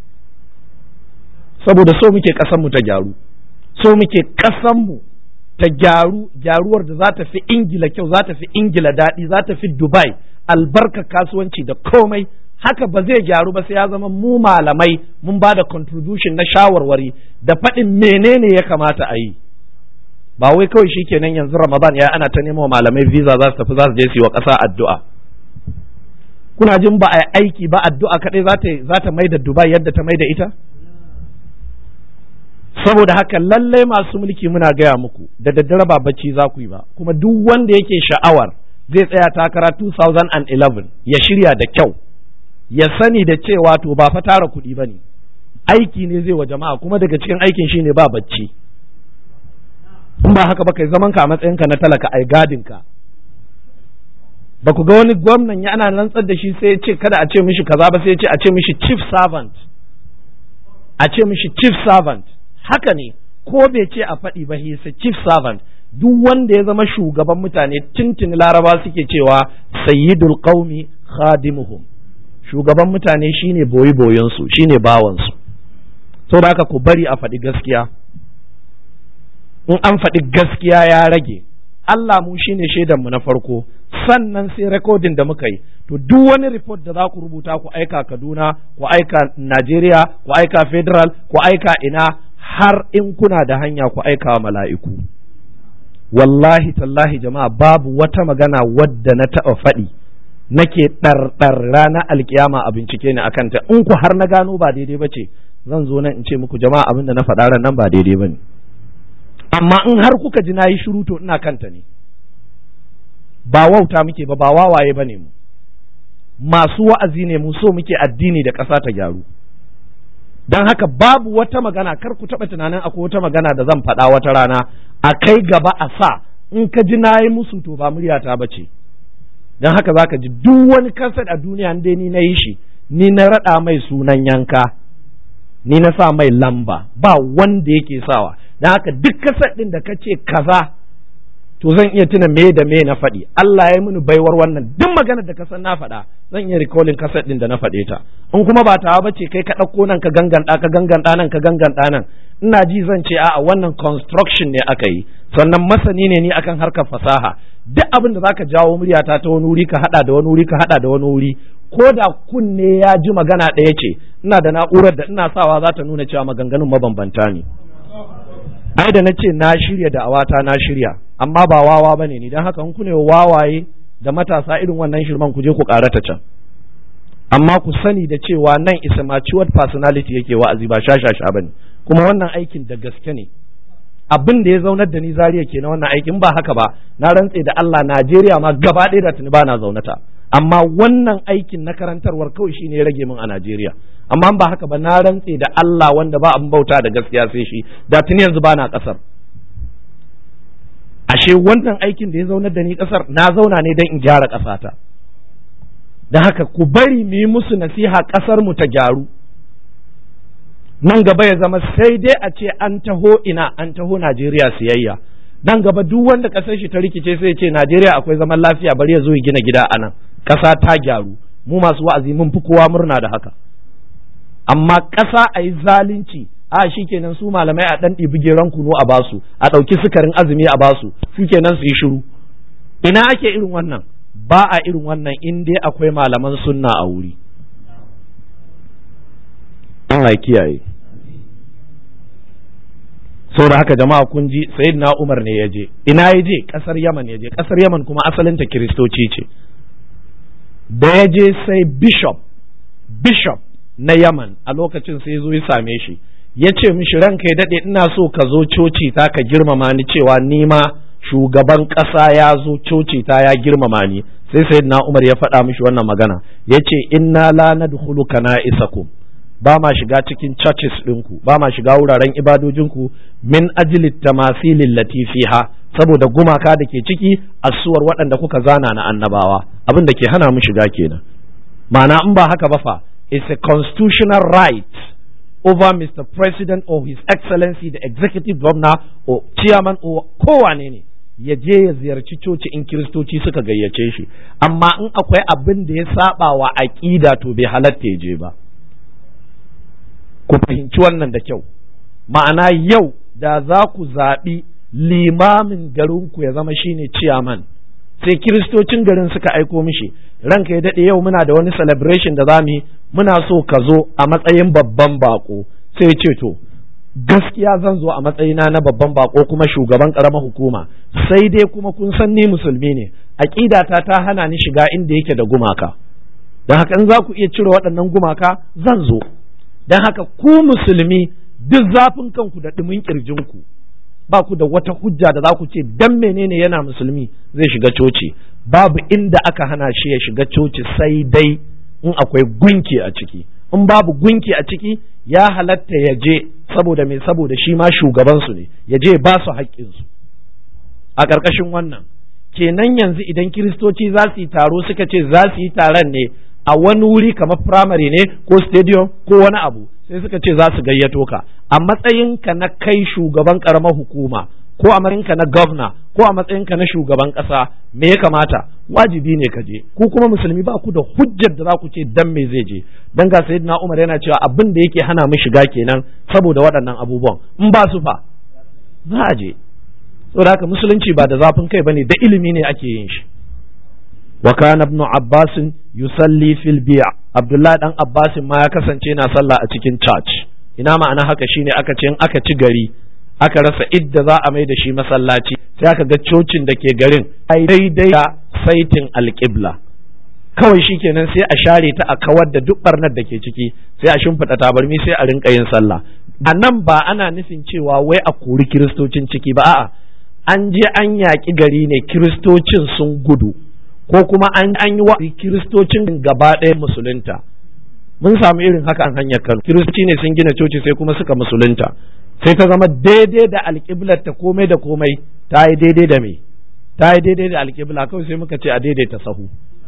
Saboda so muke ƙasanmu ta gyaru, so muke ƙasanmu ta gyaru, gyaruwar da za ta fi Ingila kyau, za ta fi Ingila daɗi, za ta fi Dubai albarka kasuwanci da komai. Haka ba zai gyaru ba sai ya zama mu malamai mun ba da contribution na shawarwari da faɗin menene ya kamata a yi. Ba wai kawai shi kenan yanzu Ramadan ya ana ta nemo malamai visa za su tafi za su je su yi wa ƙasa addu'a. Kuna jin ba a yi aiki ba, addu'a kaɗai za ta mai da Dubai yadda ta mai da ita? Saboda haka lallai masu mulki muna gaya muku da daddare ba bacci za ku yi ba, kuma duk wanda yake sha'awar zai tsaya takara two thousand eleven ya shirya da kyau, ya sani da cewa to ba fa tara kuɗi ba ne, aiki ne zai wa jama'a, kuma daga cikin aikin shi ne ba bacci. In ba haka ba kai zaman ka a matsayinka na talaka ai gadin ka. Ba ku ga wani gwamnan ya ana rantsar da shi sai ya ce kada a ce mishi kaza ba, sai ya ce a ce mishi chief servant, a ce mishi chief servant. Haka ne, ko bai ce a faɗi ba, he is a chief servant. Duk wanda ya zama shugaban mutane, tuntuni laraba suke cewa sayyidul qaumi khadimuhum, shugaban mutane shine boyi boyonsu, shine bawansu. Saboda haka ku bari a faɗi gaskiya. In an faɗi gaskiya ya rage, Allah mu shine shaidan mu na farko, sannan sai recording da muka yi. To duk wani report da za ku rubuta ku aika Kaduna, ku aika Najeriya, ku aika Federal, ku aika ina, har in kuna da hanya ku aika wa mala'iku. wallahi tallahi jama'a babu wata magana wadda na taɓa faɗi nake ɗarɗar ranar alkiyama a bincike ni akan ta, in ku har na gano ba daidai ba ce zan zo nan in ce muku jama'a abin da na faɗa ran nan ba daidai ba ne, amma in har kuka ji na yi shiru to ina kanta ne, ba wauta muke ba, ba wawaye ba ne mu, masu wa'azi ne mu, so muke addini da ƙasa ta gyaru. Don haka babu wata magana, kar ku taɓa tunanin akwai wata magana da zan faɗa wata rana a kai gaba a sa in ka ji na yi musu to ba muryata ba ce. Don haka za ka ji duk wani kasar a duniya dai ni na yi shi, ni na raɗa mai sunan yanka, ni na sa mai lamba, ba wanda yake sawa. Don haka duk kasar ɗin da ka ce kaza to zan iya tuna me da me na faɗi. Allah ya yi mini baiwar wannan, duk maganar da ka san na faɗa zan iya recalling kasar ɗin da na faɗe ta. In kuma ba tawa ba ce kai ka ɗauko nan ka ganganta ka ganganta nan ka ganganta nan, ina ji zan ce a'a wannan construction ne aka yi, sannan masani ne ni akan harkar fasaha. Duk abin da zaka jawo muryata ta wani wuri ka haɗa da wani wuri ka haɗa da wani wuri, ko da kunne ya ji magana ɗaya ce, ina da na'urar da ina sawa za ta nuna cewa maganganun mabambanta ne. Ai da na ce na shirya da awata na shirya, amma ba wawa bane ni, don haka in ku ne wawaye da matasa irin wannan shirman ku je ku karata can, amma ku sani da cewa nan is a matured personality yake wa'azi ba shashasha bane, kuma wannan aikin da gaske ne. Abin da ya zaunar da ni Zariya ke na wannan aikin, ba haka ba na rantse da Allah Najeriya ma gaba ɗaya da tuni ba na zaunata, amma wannan aikin na karantarwar kawai shine ya rage min a Najeriya, amma ba haka ba na rantse da Allah wanda ba abin bauta da gaskiya sai shi, da tuni yanzu ba na ƙasar. Ashe wannan aikin da ya zaunar da ni ƙasar, na zauna ne don in gyara ƙasata. Da haka ku bari mu yi musu nasiha, ƙasar mu ta gyaru. Nan gaba ya zama sai dai a ce an taho ina, an taho Najeriya siyayya. Nan gaba duk wanda ƙasar shi ta rikice sai ya ce Najeriya akwai zaman lafiya, bari ya zo ya gina gida a nan, ƙasa ta gyaru. Mu masu wa'azi mun fi kowa murna da haka. Amma ƙasa a yi zalunci, a shi kenan su malamai a ɗan ɗibi geron kunu a basu, a ɗauki sukarin azumi a basu, su kenan su yi shiru. Ina ake irin wannan? Ba a irin wannan in dai akwai malaman sunna a wuri. Allah kiyaye. Saboda haka jama'a kun ji Sayyidina Umar ne ya je. Ina ya je? Ƙasar Yaman ya je. Ƙasar Yaman kuma asalinta Kiristoci ce. Da ya je sai bishop, bishop na Yaman a lokacin sai zo ya same shi. Ya ce mishi ranka ya daɗe ina so ka zo coci ta ka girmama ni cewa ni ma shugaban ƙasa ya zo coci ta ya girmama ni. Sai Sayyidina Umar ya faɗa mishi wannan magana. Ya ce inna la nadkhulu kanaisakum, ba ma shiga cikin churches ɗinku, ba ma shiga wuraren ibadojinku min ajli tamasilin lati fiha, saboda gumaka da ke ciki asuwar waɗanda kuka zana na annabawa, abin da ke hana mu shiga kenan. Ma'ana in ba haka ba fa, it's a constitutional right over Mister President or His Excellency the Executive Governor or Chairman or kowane ne ya je ya ziyarci coci in kiristoci suka gayyace shi, amma in akwai abin da ya saba wa aƙida to bai halatta ya je ba. Ku fahimci wannan da kyau. Ma'ana yau da za ku zaɓi limamin garinku ya zama shine ciyaman, sai kiristocin garin suka aiko mishi, ranka ya daɗe yau muna da wani celebration da za mu yi, muna so ka zo a matsayin babban bako. Sai ce to gaskiya zan zo a matsayina na babban bako kuma shugaban ƙaramar hukuma, sai dai kuma kun san ni musulmi ne, aƙidata ta hana ni shiga inda yake da gumaka, don haka in za ku iya cire waɗannan gumaka zan zo. Don haka ku musulmi duk zafin kanku da ɗumin ƙirjinku ba ku da wata hujja da za ku ce dan menene yana musulmi zai shiga coci. Babu inda aka hana shi ya shiga coci sai dai in akwai gunki a ciki. In babu gunki a ciki ya halatta ya je, saboda me? Saboda shi ma shugabansu ne, ya je ba su haƙƙinsu. A ƙarƙashin wannan kenan yanzu idan kiristoci za su yi taro suka ce za su yi taron ne a wani wuri kamar firamare ne ko stadium ko wani abu, sai suka ce za su gayyato ka a matsayinka na kai shugaban karamar hukuma ko a matsayinka na governor ko a matsayinka na shugaban kasa, me ya kamata? Wajibi ne ka je. Ku kuma musulmi ba ku da hujjar da za ku ce dan me zai je. Dan ga Sayyidina Umar yana cewa abin da yake hana mu shiga kenan saboda waɗannan abubuwan, in ba su fa za a je. Saboda haka musulunci ba da zafin kai bane, da ilimi ne ake yin shi. wa kana ibn Abbas yusalli fil bi' Abdullah dan Abbas ma ya kasance yana sallah a cikin church. Ina ma'ana haka shine aka ce in aka ci gari aka rasa idda za a mai da shi masallaci, sai aka ga cocin da ke garin daidai da saitin alƙibla. Kawai shi kenan sai a share ta a kawar da duk barnar da ke ciki, sai a shimfiɗa tabarmi sai a rinka yin sallah. A nan ba ana nufin cewa wai a kori kiristocin ciki ba, a'a an je an yaƙi gari ne, kiristocin sun gudu, ko kuma an yi wa kiristocin gaba ɗaya musulunta. Mun samu irin haka an hanyar Kano, kiristoci ne sun gina coci sai kuma suka musulunta, sai ta zama daidai da alƙiblar ta komai da komai ta yi daidai da me ta yi daidai da alƙibla, kawai sai muka ce a daidaita sahu.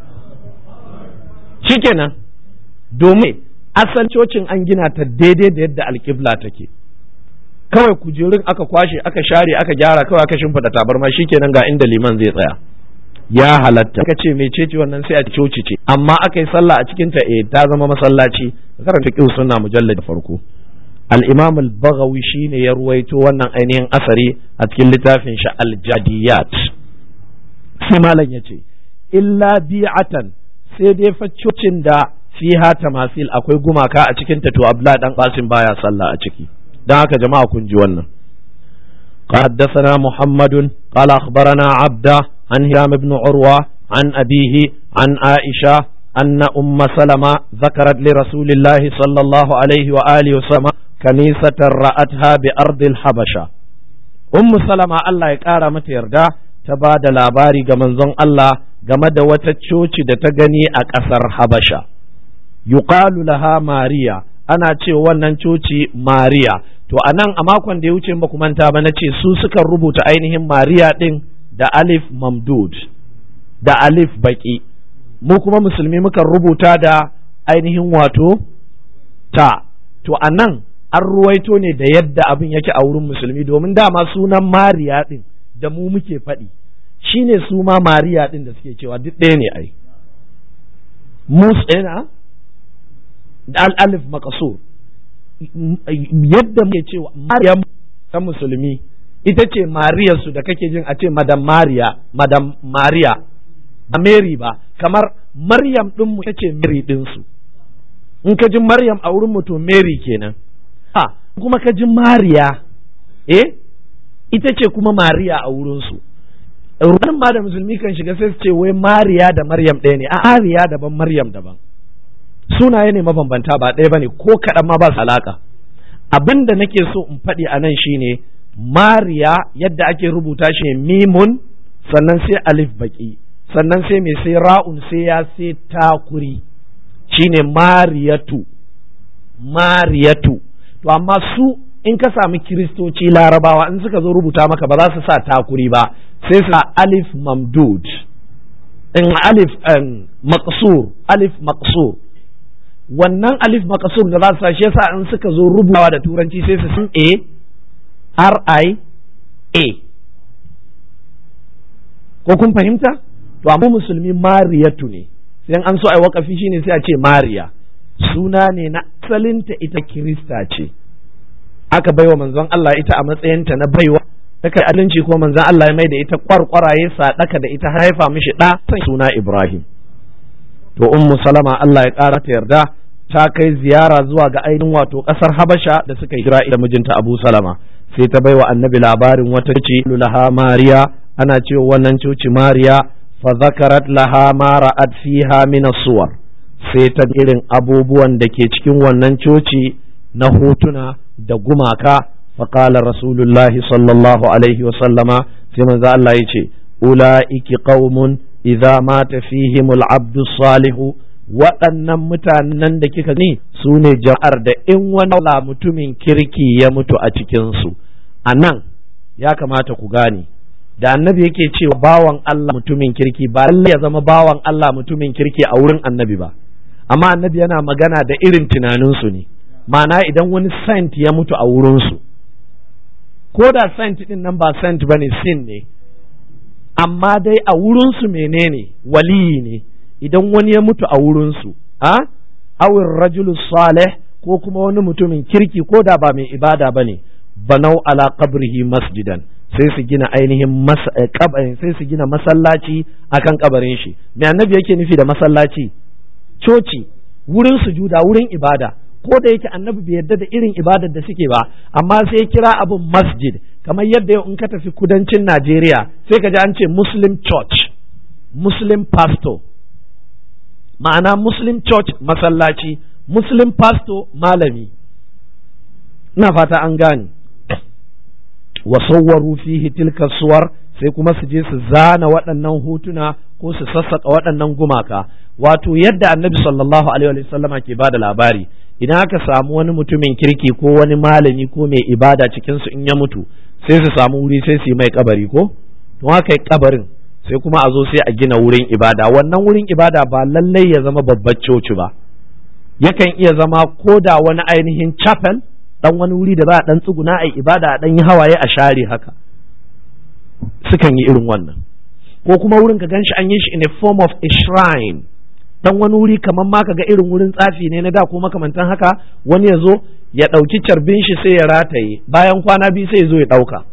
Shikenan, domin asal cocin an gina ta daidai da yadda alƙibla take, kawai kujerun aka kwashe aka share aka gyara, kawai aka shimfiɗa tabarma, shikenan ga inda liman zai tsaya. Ya halatta aka ce mecece wannan, sai a coci ce, amma aka yi sallah a cikin ta eh ta zama masallaci. Karanta fiqh sunna mujallad da farko. Al-Imam al-Baghawi shine ya ruwaito wannan ainihin asari a cikin littafin shi Al-Jadiyat. Sai malam yace illa bi'atan, sai dai fa cocin da fiha tamasil akwai gumaka a cikin ta, to Abdullah dan Qasim baya sallah a ciki. Dan haka jama'a kun ji wannan. حدثنا محمد قال أخبرنا عبده عن هشام بن عروة عن أبيه عن عائشة أن أم سلمة ذكرت لرسول الله صلى الله عليه وآله وسلم كنيسة رأتها بأرض الحبشة. أم سلمة الله يقارى متى يرجع تبادل لاباري منزون الله جمد وتشوشي دتغني أكثر حبشة يقال لها ماريا. Ana ce wannan coci Mariya. To a nan a makon da ya wuce ba ku manta ba, na ce su suka rubuta ainihin Mariya ɗin da alif mamdud da alif baki, mu kuma musulmi muka rubuta da ainihin wato ta. To a nan an ruwaito ne da yadda abin yake a wurin musulmi, domin dama sunan Mariya ɗin da mu muke faɗi shine su ma Mariya ɗin da suke cewa duk ɗaya ne ai. Musa da al'alif makasur, yadda muke cewa Maryam ta musulmi ita ce Mariya su da kake jin a ce madam Mariya, madam Mariya ba Mary ba, kamar Maryam ɗinmu ita ce Mary ɗinsu. In ka ji Maryam a wurin mutum Mary kenan, ha kuma ka ji Mariya eh ita ce kuma Mariya a wurinsu. Ruwan ma da musulmi kan shiga sai su ce wai Mariya da Maryam ɗaya ne, a Mariya daban Maryam daban, sunaye ne mabambanta ba ɗaya bane ko kaɗan ma ba su alaka. Abin da nake so in faɗi a nan shine Mariya yadda ake rubuta shi ne mimun, sannan sai alif baki, sannan sai mai sai ra'un sai ya sai takuri, shine Mariyatu. Mariyatu. To amma su in ka sami kiristoci larabawa in suka zo rubuta maka ba za su sa takuri ba, sai su sa alif mamdud, in alif maqsur, alif maqsur. Wannan alif makasur da za su sashe sa in suka zo rubutawa da turanci sai su sun a r i a, ko kun fahimta? To amma musulmi Mariyatu ne, sai an so ai wakafi shine sai a ce Mariya, suna ne na asalinta ita Kirista ce, aka baiwa manzon Allah ita a matsayinta na baiwa ta kai alinci, ko manzon Allah ya mai da ita kwarkwaraye sadaka da ita haifa mishi ɗa suna Ibrahim. To ummu Salama Allah ya ƙara ta yarda ta kai ziyara zuwa ga ainihin wato ƙasar Habasha da suka hijira da mijinta Abu Salama, sai ta baiwa annabi labarin wata ce laha Mariya, ana cewa wannan coci Mariya, fa zakarat laha ma ra'at fiha min as-suwar, sai ta irin abubuwan da ke cikin wannan coci na hotuna da gumaka. fa qala rasulullahi sallallahu alaihi wa sallama, sai manzo Allah yace ulaiki qaumun idza mata fihimul abdu salihu, waɗannan mutanen da kika ni su ne jama'ar da in wani mutumin kirki ya mutu a cikinsu. A nan ya kamata ku gane, da annabi yake cewa bawan Allah mutumin kirki, ba lallai ya zama bawan Allah mutumin kirki a wurin annabi ba, amma annabi yana magana da irin tunaninsu ne. Ma'ana idan wani saint ya mutu a wurinsu, ko da saint din nan ba saint bane, sin ne, amma dai a wurinsu menene waliyi ne. Idan wani ya mutu a wurinsu, a awin rajulu salih, ko kuma wani mutumin kirki ko da ba mai ibada ba ne, banau ala qabrihi masjidan, sai su gina ainihin sai su gina masallaci akan kabarin shi. Me annabi yake nufi da masallaci? Coci, wurin sujuda, wurin ibada. ko da yake annabi bai yarda da irin ibadar da suke ba, amma sai ya kira abin masjid, kamar yadda yau in ka tafi kudancin Najeriya sai ka ji an ce Muslim church, Muslim pastor, ma'ana Muslim church masallaci, Muslim pastor malami. Ina fata an gane. wa sawwaru fihi tilka suwar, sai kuma su je su zana waɗannan hotuna ko su sassaka waɗannan gumaka. Wato yadda annabi sallallahu alaihi wa sallama ke bada labari, idan aka samu wani mutumin kirki ko wani malami ko mai ibada cikin su in ya mutu, sai su samu wuri sai su yi mai kabari ko to haka yi kabarin sai kuma a zo sai a gina wurin ibada. Wannan wurin ibada ba lallai ya zama babbar coci ba, yakan iya zama ko da wani ainihin chapel, dan wani wuri da za a dan tsuguna a ibada, a dan yi hawaye a share haka, sukan yi irin wannan. Ko kuma wurin ka ganshi an yi shi in a form of a shrine, dan wani wuri kamar ma ka ga irin wurin tsafi ne na da ko makamantan haka, wani ya zo ya ɗauki carbin shi sai ya rataye, bayan kwana biyu sai ya zo ya ɗauka.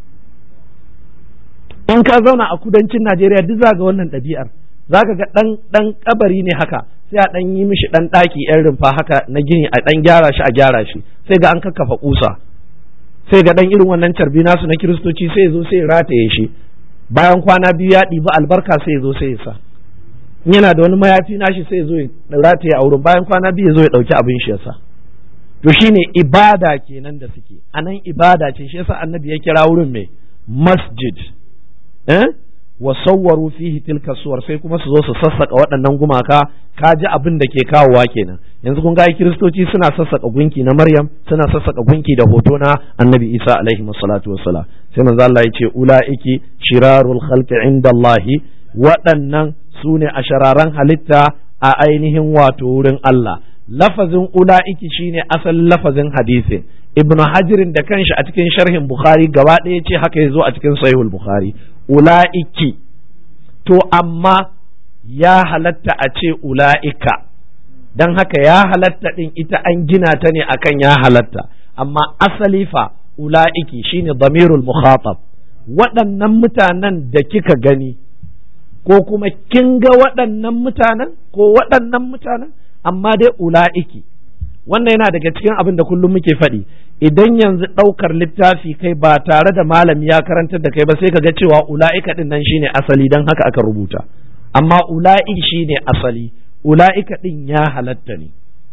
In ka zauna a kudancin Najeriya duk za ga wannan ɗabi'ar, za ka ga ɗan ɗan kabari ne haka, sai a ɗan yi mishi ɗan ɗaki ‘yan rumfa haka na gini, a ɗan gyara shi a gyara shi, sai ga an kakkafa kusa, sai ga ɗan irin wannan carbi nasu na kiristoci sai ya zo sai ya rataye shi, bayan kwana biyu ya ɗibi albarka sai ya zo sai ya sa. In yana da wani mayafi nashi sai ya zo ya rataye a wurin, bayan kwana biyu ya zo ya ɗauki abin shi ya sa. To shine ibada kenan da suke, anan ibada ce, shi yasa annabi ya kira wurin mai masjid. Eh? wa sawwaru fihi tilka suwar, sai kuma su zo su sassaka waɗannan gumaka. Ka ji abin da ke kawowa kenan. Yanzu kun ga kiristoci suna sassaka gunki na Maryam, suna sassaka gunki da hoto na Annabi Isa alaihi wassalatu wassalam. Sai manzo Allah ya ce ulaiki shirarul khalqi indallahi, waɗannan su ne a shararan halitta a ainihin wato wurin Allah. Lafazin ula'iki shine asalin lafazin hadisin. Ibn Hajirin da kanshi a cikin sharhin Bukhari gaba ɗaya ce haka ya zo a cikin Sahihul Bukhari. Ula'iki, to amma ya halatta a ce ula'ika, don haka ya halatta ɗin ita an gina ta ne akan ya halatta, amma asali fa ula'iki shine damirul mukhatab, waɗannan mutanen da kika gani, ko kuma kin ga waɗannan mutanen ko waɗannan mutanen, amma dai ula'iki. Wannan yana daga cikin abin da kullum muke faɗi, idan yanzu ɗaukar littafi kai ba tare da malami ya karantar da kai ba, sai ka ga cewa ula'ika ɗin nan shine asali, don haka aka rubuta, amma ula'iki shine asali, ula'ika ɗin ya halatta ne.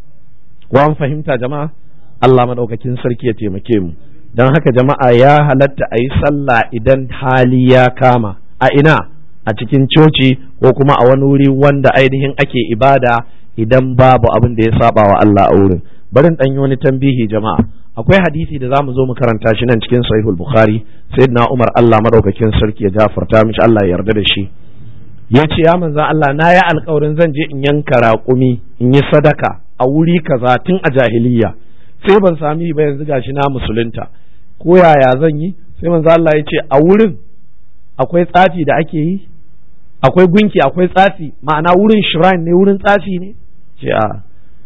Ko an fahimta jama'a? Allah maɗaukakin sarki ya taimake mu. Don haka jama'a ya halatta a yi sallah idan hali ya kama, a ina? A cikin coci ko kuma a wani wuri wanda ainihin ake ibada, idan babu abin da ya saba wa Allah a wurin. Barin ɗan yi wani tambihi jama'a, akwai hadisi da zamu zo mu karanta shi nan cikin Sahihul Bukhari. Sayyidina Umar Allah madaukakin sarki ya gafarta mishi, Allah ya yarda da shi, ya ce ya manzon Allah, na yi alƙawarin zan je in yanka raƙumi in yi sadaka a wuri kaza tun a jahiliya, sai ban sami ba, yanzu gashi na musulunta, ko yaya zan yi? Sai manzon Allah ya ce a wurin akwai tsafi da ake yi, akwai gunki, akwai tsafi, ma'ana wurin shrine ne, wurin tsafi ne? Ce a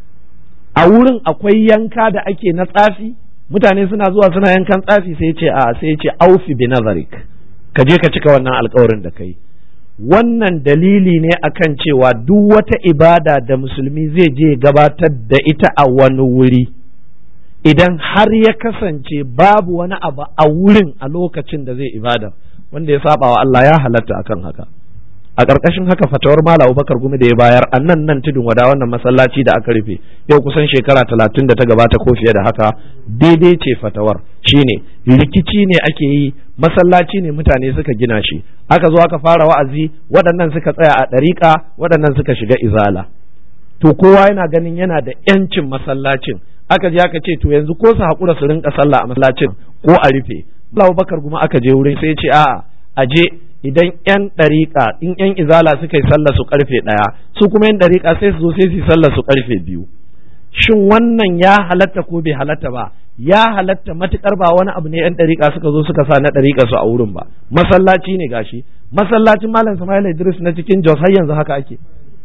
a wurin akwai yanka da ake na tsafi, mutane suna zuwa suna yankan tsafi? Sai ce a sai ce aufi bi nazarik, ka je ka cika wannan alƙawarin da kai. Wannan dalili ne akan cewa duk wata ibada da musulmi zai je gabatar da ita a wani wuri, idan har ya kasance babu wani abu a wurin a lokacin da zai ibada wanda ya saba wa Allah, ya halatta akan haka. A ƙarƙashin haka fatawar Malam Abubakar Gumi da ya bayar a nan nan tudun wada, wannan masallaci da aka rufe yau kusan shekara talatin da ta gabata ko fiye da haka, daidai ce fatawar. Shine rikici ne ake yi, masallaci ne mutane suka gina shi, aka zo aka fara wa'azi, waɗannan suka tsaya a ɗariƙa, waɗannan suka shiga izala. To kowa yana ganin yana da ‘yancin masallacin, aka je aka ce to yanzu ko su haƙura su rinƙa sallah a masallacin ko a rufe. Malam Abubakar Gumi aka je wurin sai ya ce a'a, a je idan yan ɗariƙa, in yan izala suka yi sallah su karfe ɗaya, su kuma yan ɗariƙa sai su zo sai su yi sallah su karfe biyu. Shin wannan ya halatta ko bai halatta ba? Ya halatta matuƙar ba wani abu ne yan ɗariƙa suka zo suka sa na ɗariƙa su a wurin ba. Masallaci ne gashi, masallacin Malam Sama'il Idris na cikin Jos har yanzu haka ake.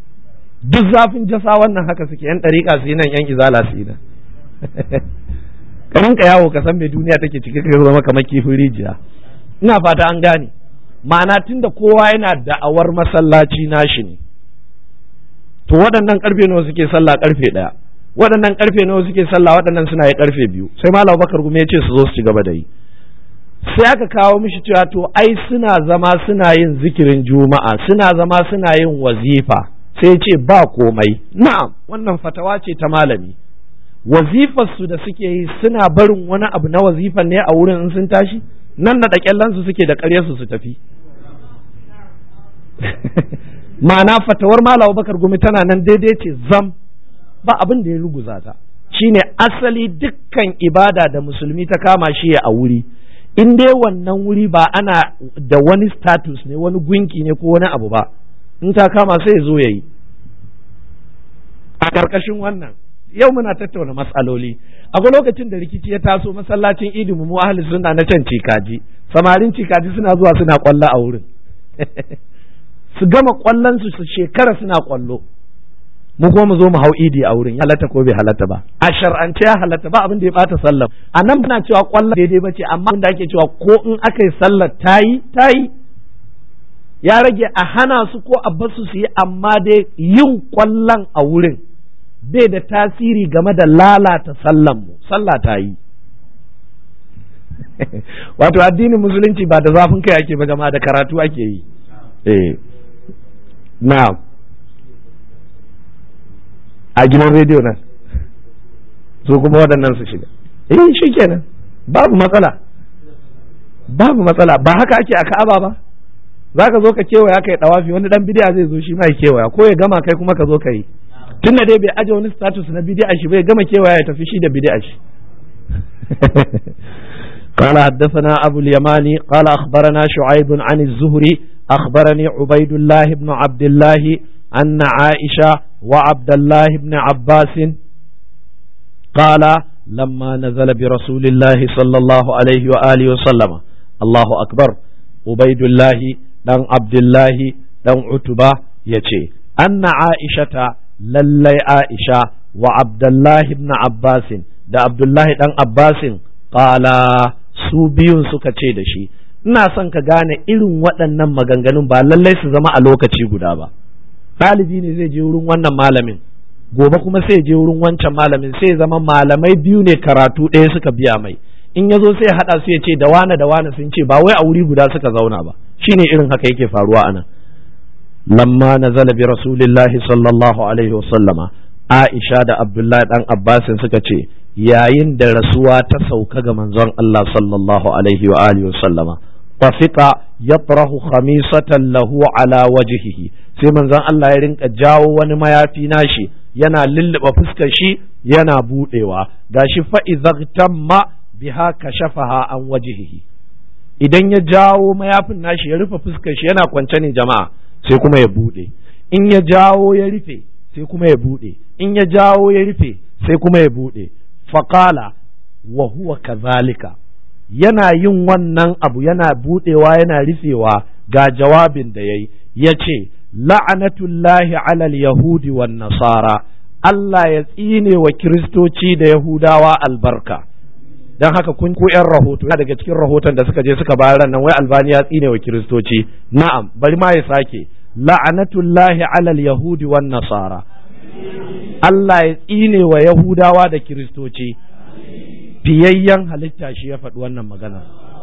Duk zafin jasa wannan haka suke, yan ɗariƙa su yi nan, yan izala su yi nan. Ka rinka yawo ka san me duniya take ciki, ka zama kamar kifin rijiya. Ina fata an gane. Ma'ana tunda kowa yana da'awar masallaci nashi ne, to waɗannan karfe nawa suke sallah? Karfe ɗaya. waɗannan karfe nawa suke sallah, waɗannan suna yi karfe biyu. Sai Malam Bakar Gumi ya ce su zo su ci gaba da yi. Sai aka kawo mishi cewa to ai suna zama suna yin zikirin juma'a, suna zama suna yin wazifa. Sai ya ce ba komai. Na'am, wannan fatawa ce ta malami. Wazifar su da suke yi suna barin wani abu na wazifan ne a wurin in sun tashi? Nan na da kyallan su suke da ƙaryar su su tafi. Ma'ana fatawar Malam Bakar Gumi tana nan daidai ce zam, ba abin da ya ruguza ta. Shine asali dukkan ibada da musulmi ta kama shi a wuri, in dai wannan wuri ba ana da wani status ne, wani gunki ne ko wani abu ba, in ta kama sai ya zo ya yi. A ƙarƙashin wannan yau muna tattauna matsaloli. Akwai lokacin da rikici ya taso masallacin idi mu ahli sunna na can cikaji, samarin cikaji suna zuwa suna kwallo a wurin su gama kwallon su shekara suna kwallo, mu kuma mu zo mu hau idi a wurin. Ya halatta ko bai halatta ba? A shar'ance ya halatta, ba abin da ya bata sallar. A nan muna cewa kwallon daidai bace, amma abin da ake cewa ko in aka yi sallar tayi tayi, ya rage a hana su ko a basu su yi, amma dai yin kwallon a wurin bai da tasiri game da lalata sallan mu. Sallah ta yi. Wato addinin musulunci ba da zafin kai ake ba jama'a, da karatu ake yi. Eh, na'am. A gidan rediyo nan su kuma waɗannan su shiga. Eh, shi kenan, babu matsala, babu matsala. Ba haka ake a Ka'aba ba? Za ka zo ka kewaya ka yi ɗawafi, wani ɗan bidiya zai zo shi ma ya kewaya, ko ya gama kai kuma ka zo ka yi. Tunda dai bai aje wani status na bid'a shi bai gama kewaya ya tafi shi da bid'a shi. قال حدثنا أبو اليماني قال أخبرنا شعيب عن الزهري أخبرني عبيد الله بن عبد الله أن عائشة وعبد الله بن عباس قال لما نزل برسول الله صلى الله عليه وآله وسلم الله أكبر عبيد الله دان عبد الله دان عتبة يتي أن عائشة lallai Aisha wa Abdullahi ibn Abbasin da Abdullahi dan Abbasin qala, su biyun suka ce da shi, ina son ka gane irin waɗannan maganganun ba lallai su zama a lokaci guda ba. Ɗalibi ne zai je wurin wannan malamin, gobe kuma sai je wurin wancan malamin, sai zama malamai biyu ne karatu ɗaya suka biya mai. In ya zo sai haɗa su ya ce da wane da wane sun ce, ba wai a wuri guda suka zauna ba. Shine irin haka yake faruwa anan. lamma nazala bi rasulillahi sallallahu alaihi wasallama, Aisha da Abdullahi dan Abbasin suka ce yayin da rasuwa ta sauka ga manzon Allah sallallahu alaihi wa alihi wasallama, tafiqa yatrahu khamisatan lahu ala wajhihi, sai manzon Allah ya rinka jawo wani mayafi nashi yana lulluɓa fuskar shi yana budewa, gashi fa idza biha kashafaha an wajhihi. Idan ya jawo mayafin nashi ya rufe fuskar shi yana kwance ne jama'a, sai kuma ya bude. In ya jawo ya rufe sai kuma ya bude. In ya jawo ya rufe sai kuma ya bude. Faqala wa huwa kazalika, yana yin wannan abu yana budewa yana rufewa, ga jawabin da yayi, yace la'anatullahi alal yahudi wan nasara, Allah ya tsine wa kiristoci da yahudawa albarka. dan haka kun ku yan rahoto daga cikin rahoton da suka je suka bayar nan wai Albani ya tsine wa kiristoci. Na'am, bari ma ya sake, la'anatullahi alal yahudi wan nasara, Allah ya tsine wa yahudawa da kiristoci. Fiyayyen halitta shi ya faɗi wannan magana.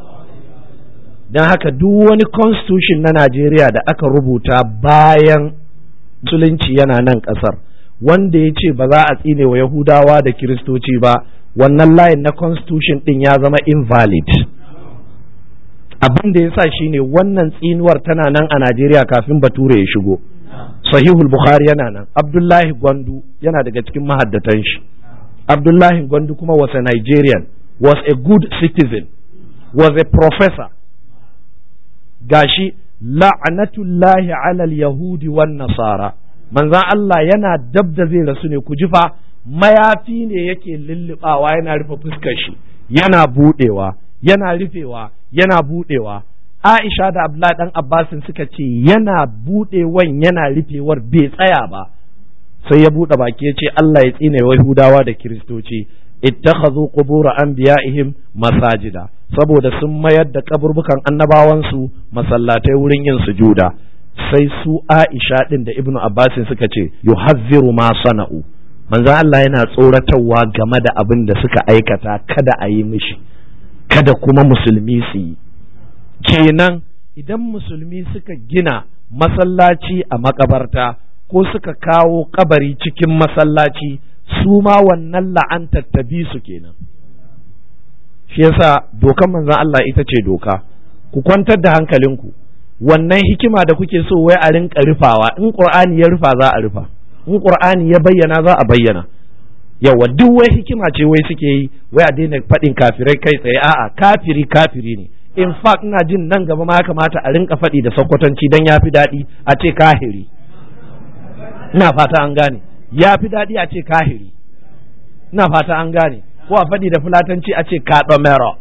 Dan haka duk wani constitution na Najeriya da aka rubuta bayan musulunci yana nan ƙasar, wanda ya ce ba za a tsine wa yahudawa da kiristoci ba, wannan layin na constitution din ya zama invalid. Abin da ya sa shi ne wannan tsinuwar tana nan a Najeriya kafin Bature ya shigo. Sahihul Bukhari yana nan, Abdullahi Gwandu yana daga cikin mahaddatan shi. Abdullahi Gwandu kuma was a Nigerian, was a good citizen, was a professor. Gashi la'anatullahi alal yahudi wan nasara, manzan Allah yana dab da zai rasu ne, ku ji fa mayafi ne yake lullubawa yana rufe fuskar shi, yana budewa yana rufewa yana budewa. Aisha da Abdullahi dan Abbasin suka ce yana budewan yana rufewar bai tsaya ba, sai ya bude baki ya ce Allah ya tsine wa Yahudawa da Kiristoci, ittakhadhu qubur anbiya'ihim masajida, saboda sun mayar da kaburbukan annabawansu masallatai wurin yin sujuda. Sai su Aisha din da Ibnu Abbasin suka ce yuhazziru ma sana'u, manzon Allah yana tsoratarwa game da abin da suka aikata kada a yi mishi, kada kuma musulmi su yi. Kenan idan musulmi suka gina masallaci a makabarta ko suka kawo kabari cikin masallaci, su ma wannan la'antar ta bi su kenan. Shi yasa dokan manzon Allah ita ce doka. Ku kwantar da hankalinku, wannan hikima da kuke so wai a rinka rufawa, in Qur'ani ya rufa za a rufa, in Qur'ani ya bayyana za a bayyana. Yawa duk wai hikima ce wai suke yi, wai a daina faɗin kafirai kai tsaye. A'a, kafiri kafiri ne. In fact ina jin nan gaba ma ya kamata a rinka faɗi da Sokotanci dan ya fi daɗi a ce kahiri. Ina fata an gane, ya fi daɗi a ce kahiri. Ina fata an gane, ko a faɗi da Fulatanci a ce kaɗomero.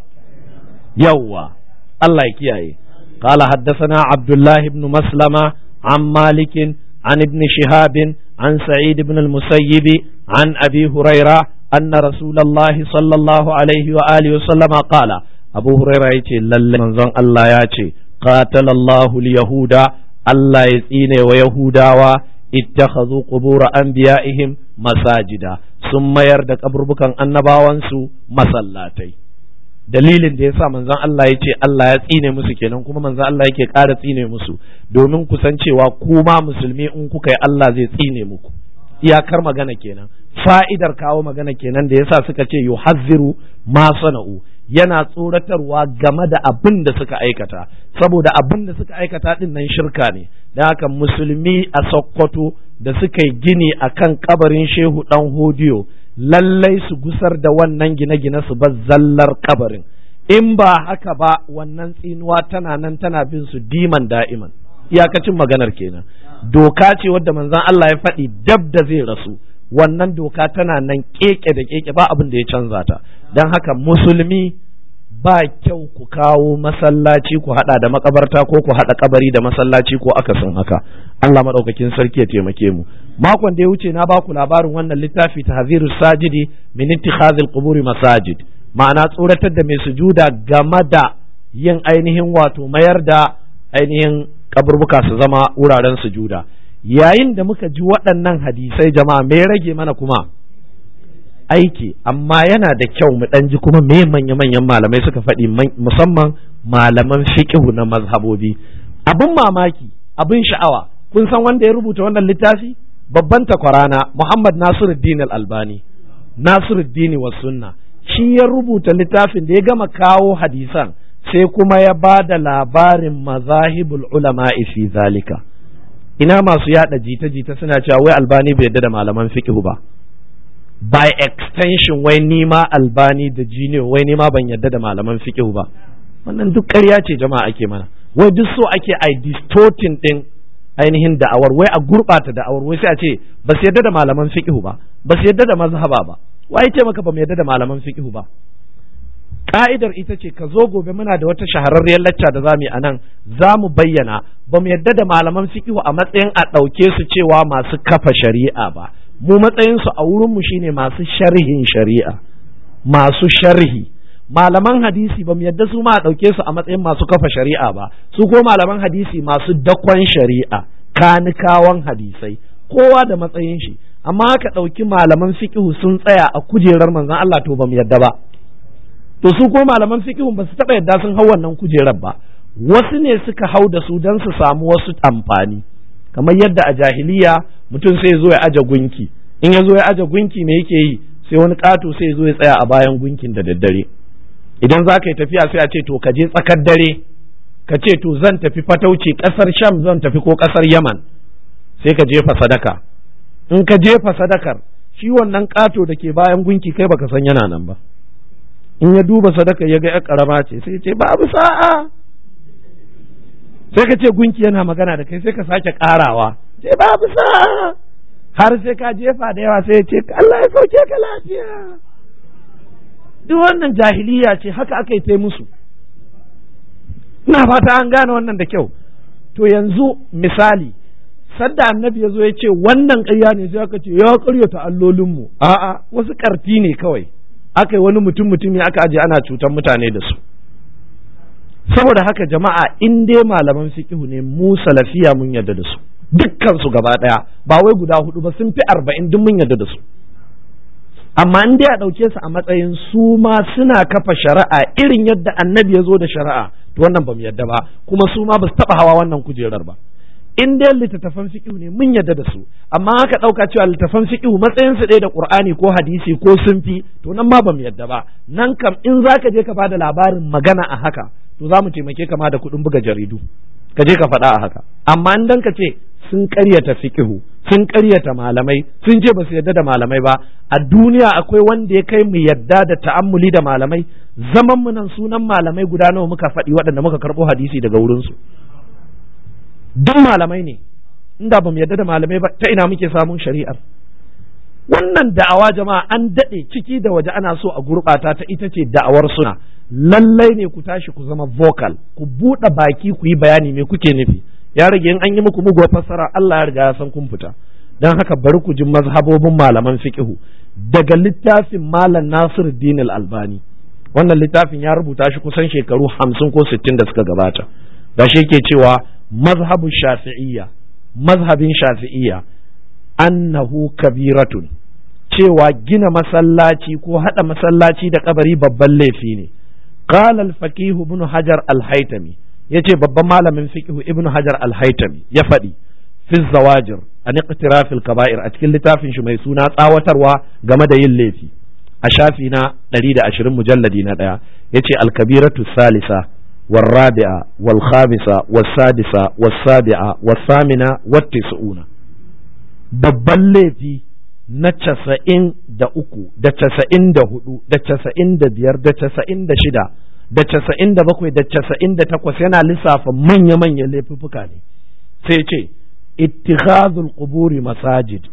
Yawwa, Allah ya kiyaye. قال حدثنا عبد الله بن مسلمة عن مالك عن ابن شهاب عن سعيد بن المسيب عن أبي هريرة أن رسول الله صلى الله عليه وآله وسلم قال أبو هريرة يتي للي منزون الله يتي قاتل الله اليهود الله يتين ويهودا اتخذوا قبور أنبيائهم مساجدا ثم يرد قبربكا النباوانسو مسلاتي. Dalilin da yasa manzon Allah ya ce Allah ya tsine musu kenan, kuma manzon Allah yake ƙara tsine musu domin ku san cewa kuma musulmi in kuka yi Allah zai tsine muku. Iyakar magana kenan, fa'idar kawo magana kenan da yasa suka ce yuhazziru ma sana'u, yana tsoratarwa game da abin da suka aikata, saboda abin da suka aikata din nan shirka ne. Da haka musulmi a Sokoto da suka yi gini akan kabarin Shehu Dan Hodiyo, lallai su gusar da wannan gine-gine su bar zallar kabarin, in ba haka ba wannan tsinuwa tana nan tana bin su diman da'iman. Iyakacin maganar kenan. Doka ce wadda manzon Allah ya faɗi dab da zai rasu, wannan doka tana nan keke da keke, ba abin da ya canza ta. Don haka musulmi ba kyau ku kawo masallaci ku hada da makabarta ko ku hada kabari da masallaci ko akasin haka. Allah madaukakin sarki ya taimake mu. Makon da ya wuce na baku labarin wannan littafi Tahzirus Sajidi min ittikhadhil quburi masajid, ma'ana tsoratar da mai sujuda game da yin ainihin wato mayar da ainihin kaburbuka su zama wuraren sujuda. Yayin da muka ji waɗannan hadisai jama'a me rage mana kuma aiki, amma yana da kyau mu ɗan ji kuma me manya-manyan malamai suka faɗi, musamman malaman fiqhu na mazhabobi. Abin mamaki, abin sha'awa, kun san wanda ya rubuta wannan littafi? Babban takwarana Muhammad Nasiruddin Al-Albani, Nasiruddin wa Sunna, shi ya rubuta littafin da ya gama kawo hadisan sai kuma ya ba da labarin mazahibul ulama'i fi zalika. Ina masu yada jita-jita suna cewa wai Albani bai yadda da malaman fiqhu ba, by extension wai nima Albani da Jiniyo wai nima ban yadda da malaman fiqhu ba. Wannan duk ƙarya ce jama'a ake mana, wai duk so ake ai distorting din ainihin da'awar, wai a gurɓata da'awar, wai sai a ce ba su yadda da malaman fiqhu ba, ba su yadda da mazhaba ba. Wai ce maka ba mu yadda da malaman fiqhu ba? Ka'idar ita ce ka zo gobe muna da wata shahararriyar lacca da zamu yi a nan, za mu bayyana ba mu yadda da malaman fiqhu a matsayin a ɗauke su cewa masu kafa shari'a ba. Mu matsayinsu a wurinmu shine masu sharhin shari'a, masu sharhi. Malaman hadisi ba mu yadda su ma a ɗauke su a matsayin masu kafa shari'a ba, su ko malaman hadisi masu dakon shari'a, kanikawan hadisai, kowa da matsayin shi. Amma haka ɗauki malaman fiqhu sun tsaya a kujerar manzon Allah, to ba mu yadda ba. To su ko malaman fiqhu ba su taɓa yadda sun hau wannan kujerar ba, wasu ne suka hau da su don su samu wasu amfani. Kamar yadda a jahiliya mutum sai zo ya aje gunki, in ya zo ya aje gunki me yake yi? Sai wani ƙato sai ya zo ya tsaya a bayan gunkin da daddare. Idan za ka yi tafiya sai a ce to ka je tsakar dare, ka ce to zan tafi fatauci ƙasar Sham zan tafi ko ƙasar Yaman, sai ka jefa sadaka. In ka jefa sadakar, shi wannan ƙato da ke bayan gunki kai baka san yana nan ba. In ya duba sadaka ya ga ya ƙarama ce sai ya ce babu sa'a. Sai ka ce gunki yana magana da kai, sai ka sake ƙarawa, sai babu sa'a, har sai ka jefa da yawa sai ya ce Allah ya sauke ka lafiya. Duk wannan jahiliya ce, haka aka yi ta musu. Ina fata an gane wannan da kyau. To yanzu misali, sadda annabi ya zo ya ce wannan ƙarya ne, sai aka ce ya ƙaryata allolinmu. A'a, wasu ƙarti ne kawai, aka yi wani mutum mutumi aka aje ana cutar mutane da su. Saboda haka jama'a, in dai malaman fiqhu ne, mu salafiya mun yarda da su, dukkan su gaba ɗaya, ba wai guda hudu ba, sun fi arba'in duk mun yarda da su. amma in dai a ɗauke su a matsayin su ma suna kafa shari'a irin yadda annabi ya zo da shari'a to wannan ba mu yadda ba, kuma su ma ba su taɓa hawa wannan kujerar ba. In dai littattafan fiqh ne mun yadda da su, amma haka ɗauka cewa littattafan fiqh matsayin su ɗaya da Qur'ani ko hadisi ko sun fi, to nan ma ba mu yadda ba. Nan kam in zaka je ka bada labarin magana a haka, to za mu taimake ka ma da kuɗin buga jaridu, ka je ka faɗa a haka. Amma in dan ka ce sun ƙaryata fiqhu, sun ƙaryata malamai, sun ce ba su yadda da malamai ba, a duniya akwai wanda ya kai mu yadda da ta'ammuli da malamai. Zaman mu nan sunan malamai guda nawa muka faɗi waɗanda muka karɓo hadisi daga wurin su, duk malamai ne. Inda ba mu yadda da malamai ba, ta ina muke samun shari'ar? Wannan da'awa jama'a an daɗe ciki da waje ana so a gurɓata ta, ita ce da'awar suna. Lallai ne ku tashi ku zama vocal, ku buɗe baki ku yi bayani me kuke nufi. Ya rage in an yi muku muguwar fassara, Allah ya riga ya san kun fita. Don haka bari ku ji mazhabobin malaman fiqhu daga littafin Malam Nasiruddin Al-Albani. Wannan littafin ya rubuta shi kusan shekaru hamsin ko sittin da suka gabata. Da shi yake cewa mazhabu shafi'iyya, mazhabin shafi'iyya annahu kabiratun, cewa gina masallaci ko hada masallaci da kabari babban laifi ne. Qala al-faqih ibn Hajar al-Haytami, yace babban malamin fiqh ibn Hajar al-Haytami ya faɗi fi zawajir an iqtiraf al-kaba'ir a cikin littafin shi mai suna tsawatarwa game da yin laifi a shafi na ɗari da ashirin mujalladi na ɗaya, yace al-kabiratu salisa والرابعة والخامسة والسادسة والسابعة والثامنة والتسعون. babban laifi na casa'in da uku da casa'in da hudu da casa'in da biyar da casa'in da shida da casa'in da bakwai da casa'in da takwas yana lissafa manya-manyan laifuffuka ne. Sai ce ittikhazul quburi masajid,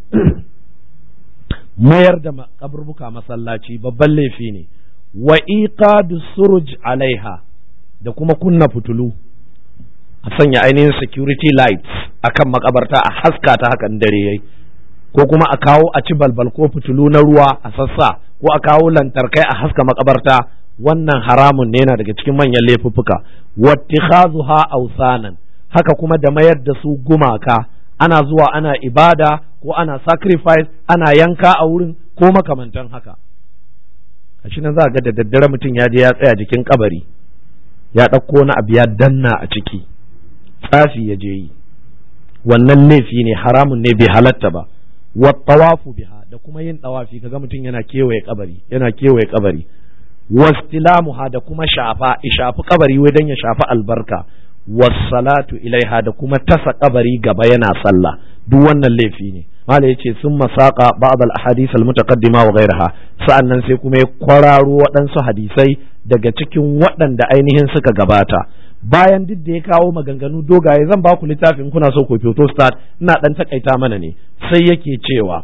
mayar da kaburbuka masallaci babban laifi ne. Wa iqadu suruj alaiha, da kuma kunna fitulu, a sanya ainihin security lights akan makabarta a haska ta hakan dare yayi, ko kuma a kawo a ci balbal ko fitulu na ruwa a sassa, ko a kawo lantarkai a haska makabarta. Wannan haramun ne, yana daga cikin manyan laifuffuka. Wattikhazuha awsanan, haka kuma da mayar da su gumaka, ana zuwa ana ibada ko ana sacrifice, ana yanka a wurin ko makamantan haka. Kashi nan za ga da daddare mutum ya je ya tsaya jikin kabari, ya ɗauko wani abu ya danna a ciki, tsafi ya je yi. Wannan laifi ne, haramun ne, bai halatta ba. Wa tawafu biha, da kuma yin tawafi, kaga mutum yana kewaye kabari, yana kewaye kabari. Wastilamuha, da kuma shafa, ishafi kabari wai dan ya shafi albarka. Wassalatu ilaiha, da kuma tasa kabari gaba yana sallah, duk wannan laifi ne. Mala yace sun masaka ba'd al-ahadith al-mutaqaddima wa ghayraha, sa'annan sai kuma ya kwararo waɗansu hadisai daga cikin waɗanda ainihin suka gabata. Bayan duk da ya kawo maganganu dogaye, zan ba ku littafin kuna so ku photo start, ina dan takaita mana ne. Sai yake cewa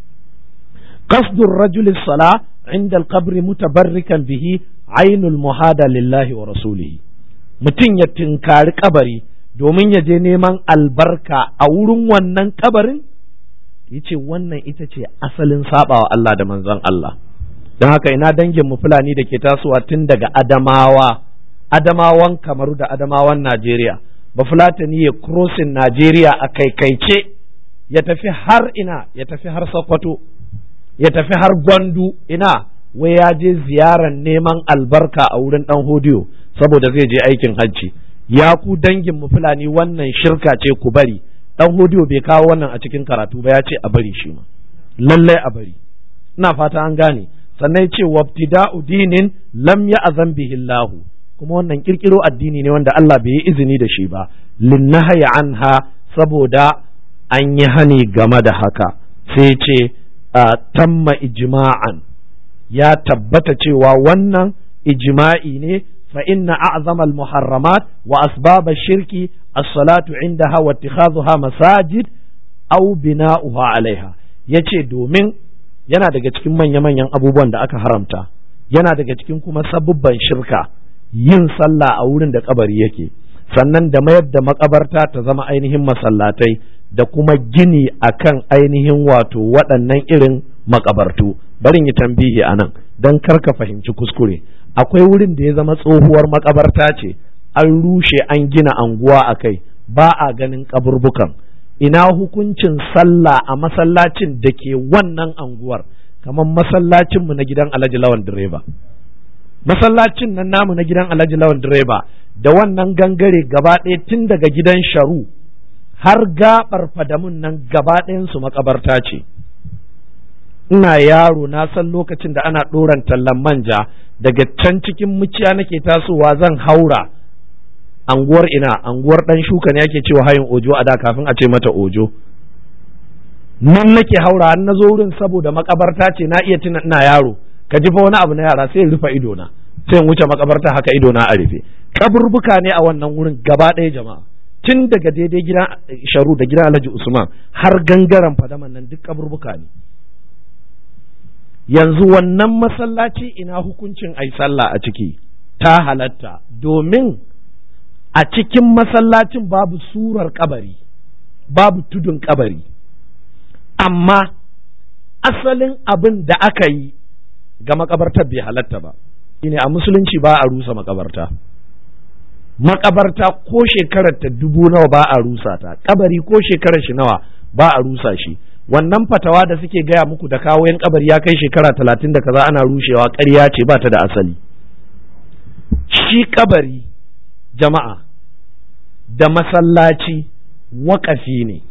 qasdur rajul as-salah inda al-qabr mutabarrikan bihi ainul muhada lillahi wa rasulihi. Mutum ya tinkari kabari domin ya je neman albarka a wurin wannan kabarin, yace wannan ita ce asalin sabawa Allah da manzon Allah. Don haka ina dangin mu Fulani da ke tasowa tun daga Adamawa, Adamawan Kamaru da Adamawan Najeriya, ba Fulatani ya crossing Najeriya a kaikaice ya tafi har ina, ya tafi har Sokoto, ya tafi har Gwandu, ina wai ya je ziyarar neman albarka a wurin dan hodiyo saboda zai je aikin hajji. Ya ku dangin mu Fulani, wannan shirka ce, ku bari. Dan hodiyo bai kawo wannan a cikin karatu ba, ya ce a bari shi ma, lallai a bari. Ina fata an gane. Sannan ce wabtida'u dinin lam ya'zan bihi Allah, kuma wannan kirkiro addini ne wanda Allah bai yi izini da shi ba. Linnahaya anha, saboda an yi hani game da haka. Sai ce tamma ijma'an, ya tabbata cewa wannan ijma'i ne. Fa inna a'zama al-muharramat wa asbab ash-shirki as-salatu indaha wa ittikhadhuha masajid aw bina'uha 'alayha. Yace domin yana daga cikin manya-manyan abubuwan da aka haramta, yana daga cikin kuma sabubban shirka yin sallah a wurin da kabari yake, sannan da mayar da makabarta ta zama ainihin masallatai, da kuma gini akan ainihin wato waɗannan irin makabartu. Barin yi tambihi anan dan karka fahimci kuskure. Akwai wurin da ya zama tsohuwar makabarta ce, an rushe an gina anguwa a kai, ba a ganin kaburbukan. Ina hukuncin sallah a masallacin da ke wannan anguwar, kamar masallacinmu na gidan Alhaji Lawan Direba. Masallacin nan namu na gidan Alhaji Lawan Direba da wannan gangare gaba ɗaya tun daga gidan Sharu har gaɓar fadamun nan gaba ɗayansu makabarta ce. Ina yaro na san lokacin da ana ɗoran tallan manja daga can cikin muciya nake tasowa zan haura anguwar ina anguwar ɗan shuka ne ake cewa hayin ojo a da kafin a ce mata ojo. Nan nake haura har na zo wurin saboda makabarta ce na iya tuna ina yaro ka ji fa wani abu na yara sai in rufe ido na sai in wuce makabarta haka ido na a rufe. Kaburbuka ne a wannan wurin gaba ɗaya jama'a tun daga daidai gidan Sharu da gidan Alhaji Usman har gangaren fadaman nan duk kaburbuka ne. Yanzu wannan masallaci ina hukuncin ai sallah a ciki ta halatta domin a cikin masallacin babu surar kabari babu tudun kabari, amma asalin abin da aka yi ga makabartar bai halatta ba. Shine a musulunci ba a rusa makabarta. Makabarta ko shekarar ta dubu nawa ba a rusa ta, kabari ko shekarar shi nawa ba a rusa shi. Wannan fatawa da suke gaya muku da kawo yan kabari ya kai shekara talatin da kaza ana rushewa, ƙarya ce ba ta da asali. Shi kabari jama'a da masallaci waƙafi ne.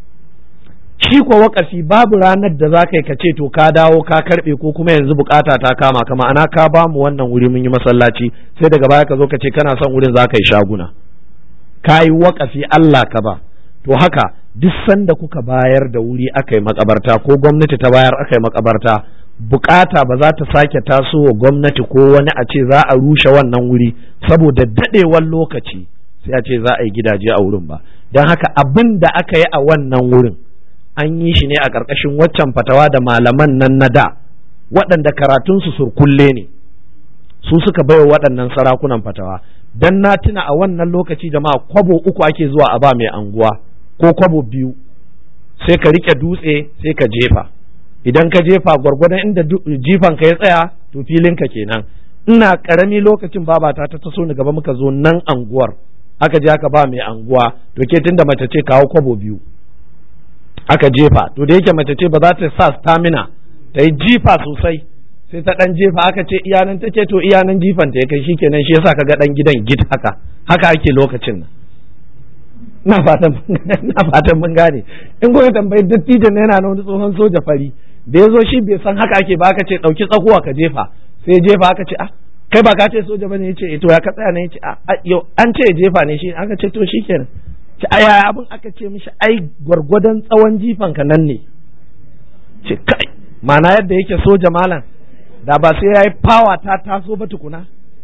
Shi kuwa waƙafi babu ranar da za ka yi ka ce to ka dawo ka karɓe ko kuma yanzu bukata ta kama ka, ma'ana ka ba mu wannan wuri mun yi masallaci sai daga baya ka zo ka ce kana son wurin za ka yi shaguna. Ka yi waƙafi Allah ka ba. To haka duk sanda kuka bayar da wuri aka yi makabarta ko gwamnati ta bayar aka yi makabarta, bukata ba za ta sake tasowa gwamnati ko wani a ce za a rushe wannan wuri saboda daɗewar lokaci sai a ce za a yi gidaje a wurin ba. Don haka abin da aka yi a wannan wurin an yi shi ne a ƙarƙashin waccan fatawa da malaman nan na da waɗanda karatunsu surkulle ne su suka baiwa waɗannan sarakunan fatawa. Dan na tuna a wannan lokaci jama'a kwabo uku ake zuwa a ba mai anguwa ko kwabo biyu, sai ka rike dutse sai ka jefa. Idan ka jefa gwargwadon inda jifan ka ya tsaya to filin ka kenan. Ina karami lokacin babata ta taso ni gaba muka zo nan anguwar aka je aka ba mai anguwa, to ke tunda mace ce kawo kwabo biyu aka jefa. To da yake mace ce ba za ta sa stamina ta yi jifa sosai sai ta dan jefa aka ce iyanan ta ce to iyanan jifan ta ya kai shikenan, shi yasa kaga dan gidan gid haka haka ake lokacin nan. Ina fatan ina fatan mun gane. In kuka tambayi dattijan yana na wani tsohon soja fari da ya zo shi bai san haka ake ba, aka ce dauki tsakuwa ka jefa, sai jefa aka ce ah kai ba ka ce soja bane, yace to ya ka tsaya ne, yace a yau an ce jefa ne shi, aka ce to shikenan. Ce aya abin aka ce mishi ai gwargwadon tsawon jifan ka nan ne. Ce kai ma'ana yadda yake soja malam da ba sai yayi fawa ta taso ba tukuna.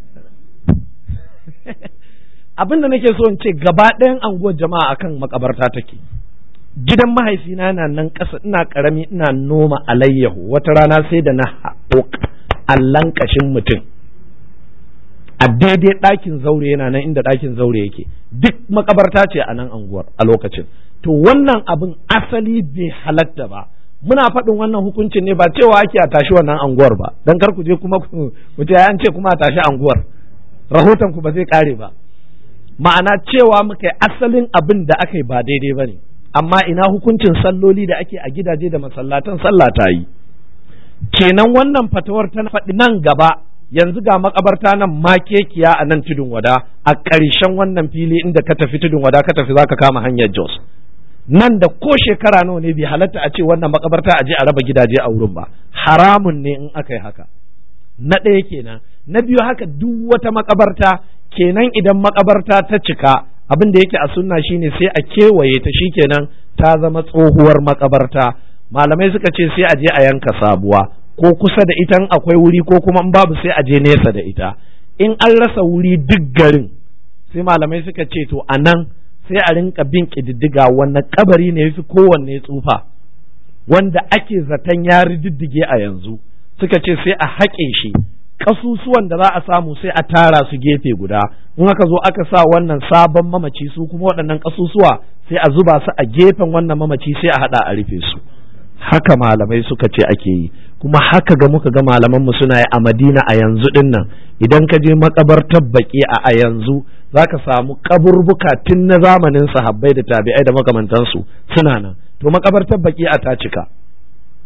Abin da nake so in ce gaba ɗayan anguwar jama'a akan makabarta take. Gidan mahaifina na nan ƙasa ina ƙarami ina noma alayyahu, wata rana sai da na haƙo allan ƙashin mutum a daidai ɗakin zaure, yana nan inda ɗakin zaure yake, duk makabarta ce a nan anguwar a lokacin. To wannan abin asali bai halatta ba. Muna faɗin wannan hukuncin ne ba cewa ake a tashi wannan anguwar ba, dan kar ku je kuma ku ce an ce kuma a tashi anguwar, rahoton ku ba zai kare ba. Ma'ana cewa muka asalin abin da aka yi ba daidai ba ne, amma ina hukuncin salloli da ake a gidaje da masallatan sallah ta yi. Kenan wannan fatawar ta faɗi nan gaba yanzu ga makabarta nan makekiya a nan tudun wada a ƙarshen wannan fili inda ka tafi tudun wada ka tafi zaka kama hanyar Jos. Nan da ko shekara nawa ne bai halatta a ce wannan makabarta a je a raba gidaje a wurin ba, haramun ne in aka yi haka. Na ɗaya kenan. Na biyu haka duk wata makabarta kenan idan makabarta ta cika abin da yake a sunna shine sai a kewaye ta, shikenan ta zama tsohuwar makabarta. Malamai suka ce sai a je a yanka sabuwa ko kusa da ita akwai wuri ko kuma in babu sai a je nesa da ita. In an rasa wuri duk garin sai malamai suka ce to a nan sai a rinka bin ƙididdiga wannan kabari ne yafi kowanne tsufa wanda ake zaton ya riddige a yanzu. Suka ce sai a haƙe shi, ƙasusuwan da za a samu sai a tara su gefe guda, in aka zo aka sa wannan sabon mamaci su kuma waɗannan ƙasusuwa sai a zuba su a gefen wannan mamaci sai a haɗa a rufe su. Haka malamai suka ce ake yi, kuma haka ga muka ga malaman mu suna yi a Madina a yanzu din nan. Idan ka je makabartar baki a a yanzu zaka samu kaburbuka tun na zamanin sahabbai da tabi'ai da makamantansu suna nan. To makabartar baki a ta cika,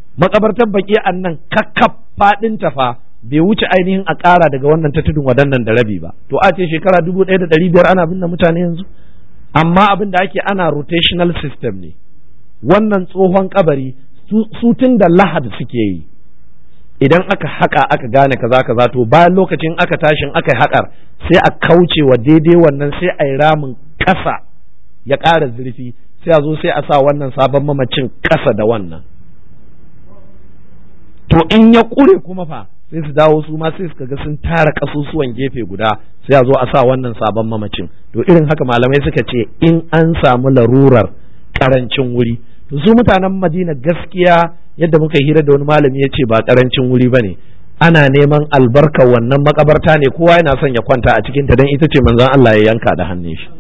makabartar baqi'an nan kakkaf fadin ta fa bai wuce ainihin a ƙara daga wannan ta tudun wadannan da rabi ba, to a ce shekara dubu ɗaya da ɗari biyar ana binne mutane yanzu. Amma abin da ake ana rotational system ne, wannan tsohon kabari su tun da lahad suke yi, idan aka haƙa aka gane kaza kaza to bayan lokacin aka tashin aka haƙar sai a kauce wa daidai wannan sai a yi ramin ƙasa ya ƙara zurfi, sai a zo sai a sa wannan sabon mamacin ƙasa da wannan, to in ya ƙure kuma fa sai su dawo su ma sai suka ga sun tara kasusuwan gefe guda sai a zo a sa wannan sabon mamacin. To irin haka malamai suka ce in an samu larurar karancin wuri, to su mutanen Madina gaskiya yadda muka hira da wani malami ya ce ba karancin wuri bane, ana neman albarkar wannan makabarta ne, kowa yana son ya kwanta a cikin ta dan ita ce manzon Allah ya yanka da hannun shi,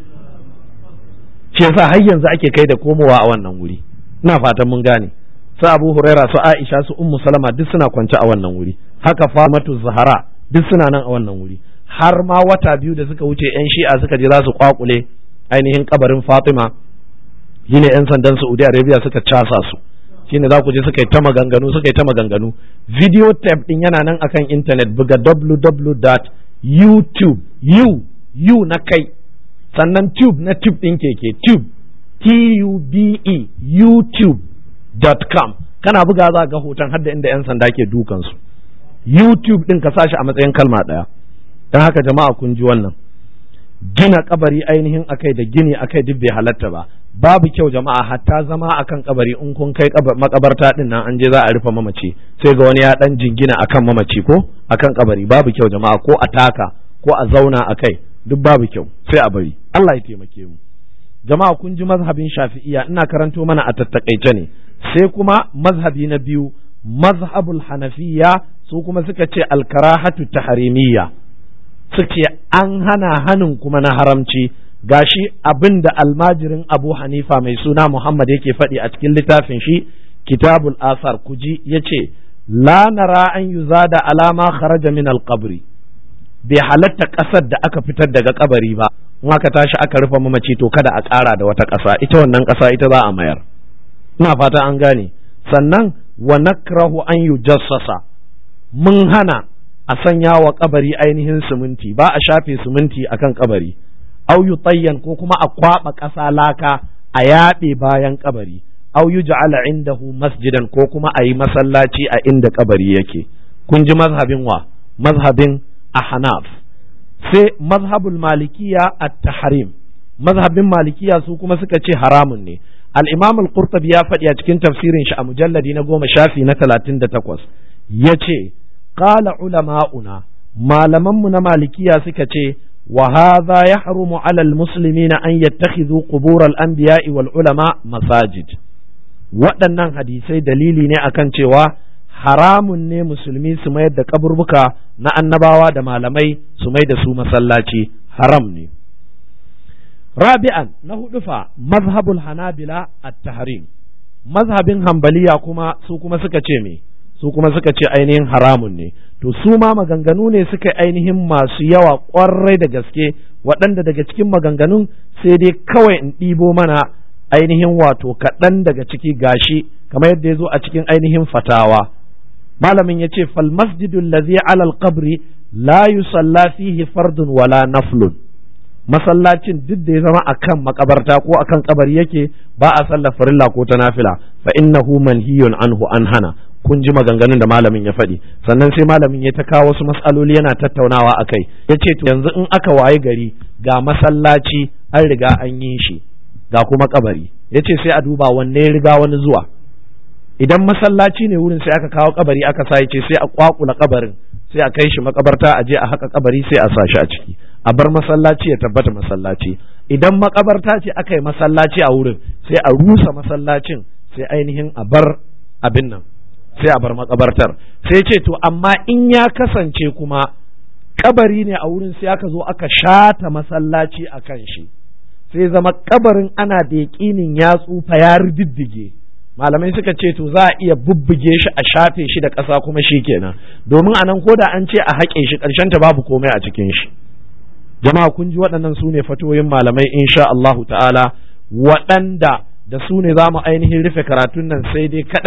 shi yasa har yanzu ake kai da komowa a wannan wuri. Ina fatan mun gane, su Abu Huraira, su Aisha, su Ummu Salama duk suna kwance a wannan wuri, haka Fatimatu Zahra duk suna nan a wannan wuri. Har ma wata biyu da suka wuce yan Shi'a suka je za su kwakule ainihin kabarin Fatima, shine yan sandan Saudi Arabia suka casa su, shine za ku je suka yi ta maganganu suka yi ta maganganu. Video tape din yana nan akan internet, buga w w w dot youtube u u na kai sannan tube na tube din keke tube t u b e youtube dot com, kana buga za ga hoton hadda inda yan sanda ke dukan su. YouTube din ka sashi a matsayin kalma daya. Dan haka jama'a kun ji wannan, gina kabari ainihin akai da gini akai duk bai halatta ba, babu kyau jama'a, hatta zama akan kabari in kun kai makabarta din nan an je za a rufe mamaci sai ga wani ya dan jingina akan mamaci ko akan kabari, babu kyau jama'a, ko a taka ko a zauna akai duk babu kyau, sai a bari. Allah ya taimake mu jama'a. Kun ji mazhabin Shafi'iyya, ina karanto mana a tattakaice ne. Sai kuma mazhabi na biyu, mazhabul Hanafiyya, su kuma suka ce alkarahatu tahrimiyya, suke an hana hanin kuma na haramci. Gashi abin da almajirin Abu Hanifa mai suna Muhammad yake faɗi a cikin littafin shi Kitabul Asar, kuji yace la nara an yuzada alama kharaja min alqabri, bai halatta ƙasar da aka fitar daga kabari ba, in aka tashi aka rufe mamaci to kada a ƙara da wata ƙasa, ita wannan ƙasa ita za a mayar. Ina fata an gane. Sannan wa nakrahu an yujassasa, mun hana a sanya wa kabari ainihin siminti, ba a shafe siminti akan kabari, au yutayyan ko kuma a kwaba ƙasa laka a yaɓe bayan kabari, au yuj'ala indahu masjidan ko kuma a yi masallaci a inda kabari yake. Kun ji mazhabin wa? Mazhabin Ahnaf. Sai mazhabul Malikiya at-tahrim, mazhabin Malikiya su kuma suka ce haramun ne. Al-Imam al-Qurtubi ya faɗi a cikin tafsirin shi a mujalladi na goma shafi na talatin da takwas, ya ce qala ulama'una, malamanmu na Malikiya suka ce wa hadha yahrumu 'ala al-muslimina an yattakhidhu qubur al-anbiya'i wal ulama masajid. Waɗannan hadisai dalili ne akan cewa haramun ne musulmi su mayar da kaburbuka na annabawa da malamai su mai da su masallaci, haram ne. Rabi'an, na hudu fa mazhabul Hanabila at-tahrim, mazhabin Hanbaliya kuma su kuma suka ce me? Su kuma suka ce ainihin haramun ne. To su ma maganganu ne suka ainihin masu yawa ƙwarai da gaske, waɗanda daga cikin maganganun sai dai kawai in ɗibo mana ainihin wato kaɗan daga ciki gashi kamar yadda ya zo a cikin ainihin fatawa. Malamin ya ce fal masjidul ladhi ala al-qabri la yusalla fihi fardun wala naflun, masallacin duk da ya zama akan makabarta ko akan kabari yake ba a sallar farilla ko ta nafila, fa innahu manhiyun anhu, an hana. Kun ji maganganun da malamin ya faɗi. Sannan sai malamin ya ta kawo wasu mas'aloli yana tattaunawa akai, ya ce to yanzu in aka waye gari ga masallaci an riga an yi shi ga kuma kabari, ya ce sai a duba wanne ya riga wani zuwa. Idan masallaci ne wurin sai aka kawo kabari aka sa, ya ce sai a kwakula kabarin sai a kai shi makabarta, a je a haka kabari sai a sa shi a ciki, a bar masallaci ya tabbata masallaci. Idan makabarta ce aka yi masallaci a wurin sai a rusa masallacin, sai ainihin a bar abin nan, sai a bar makabartar. Sai ce to amma in ya kasance kuma kabari ne a wurin sai aka zo aka shata masallaci a kan shi, sai zama kabarin ana da yaƙinin ya tsufa ya riddige, malamai suka ce to za a iya bubbuge shi a shafe shi da ƙasa kuma shi kenan, domin anan ko da an ce a haƙe shi ƙarshen ta babu komai a cikin shi. Jama'a kun ji waɗannan su ne fatoyin malamai insha Allahu ta'ala, waɗanda da su ne za mu ainihin rufe karatun nan, sai dai kaɗai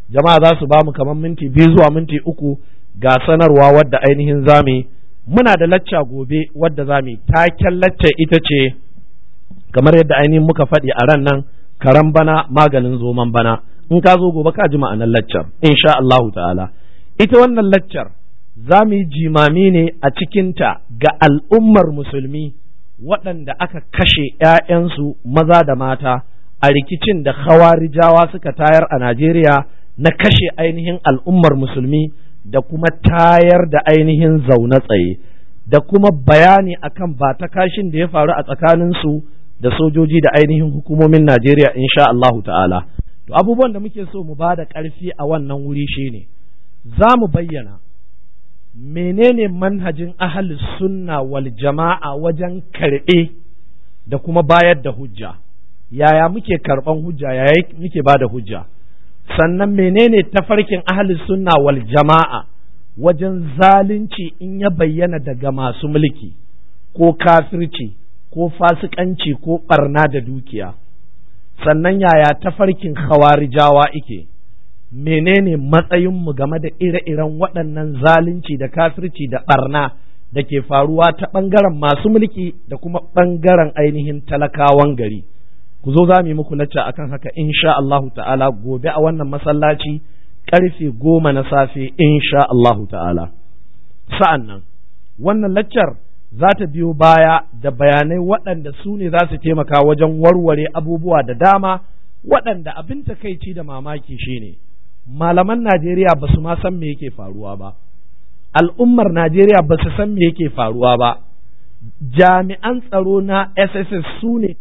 jama'a za su ba mu kamar minti biyu zuwa minti uku ga sanarwa wadda ainihin zami muna da lacca gobe wadda zami taken lacca ita ce kamar yadda ainihin muka faɗi a ran nan karan bana maganin zoman bana in ka zo gobe ka ji ma'anar laccar insha Allahu ta'ala ita wannan laccar za mu yi jimami ne a cikinta ga al'ummar musulmi waɗanda aka kashe ‘ya'yansu maza da mata a rikicin da khawarijawa suka tayar a Najeriya na kashe ainihin al'ummar musulmi da kuma tayar da ainihin zaune tsaye da kuma bayani akan ba ta kashin da ya faru a tsakaninsu da sojoji da ainihin hukumomin Najeriya insha Allahu ta'ala. To abubuwan da muke so mu ba da ƙarfi a wannan wuri shine za mu bayyana menene manhajin ahlus sunna wal jama'a wajen karɓe da kuma bayar da hujja, yaya muke karɓan hujja, yaya muke ba da hujja, sannan menene tafarkin ahlus sunna wal jama'a wajen zalunci in ya bayyana daga masu mulki ko kafirci ko fasikanci ko ɓarna da dukiya, sannan yaya tafarkin khawarijawa ike, menene matsayinmu game da ire-iren waɗannan zalunci da kafirci da ɓarna da ke faruwa ta ɓangaren masu mulki da kuma ɓangaren ainihin talakawan gari. Ku zo za mu yi muku lacca akan haka insha Allahu ta'ala gobe a wannan masallaci ƙarfe goma na safe insha Allahu ta'ala. Sa'an nan wannan laccar za ta biyo baya da bayanai waɗanda su ne za su taimaka wajen warware abubuwa da dama waɗanda abin takaici da mamaki shine malaman Najeriya ba su ma san me yake faruwa ba, al'ummar Najeriya ba su san me yake faruwa ba, jami'an tsaro na S S S su ne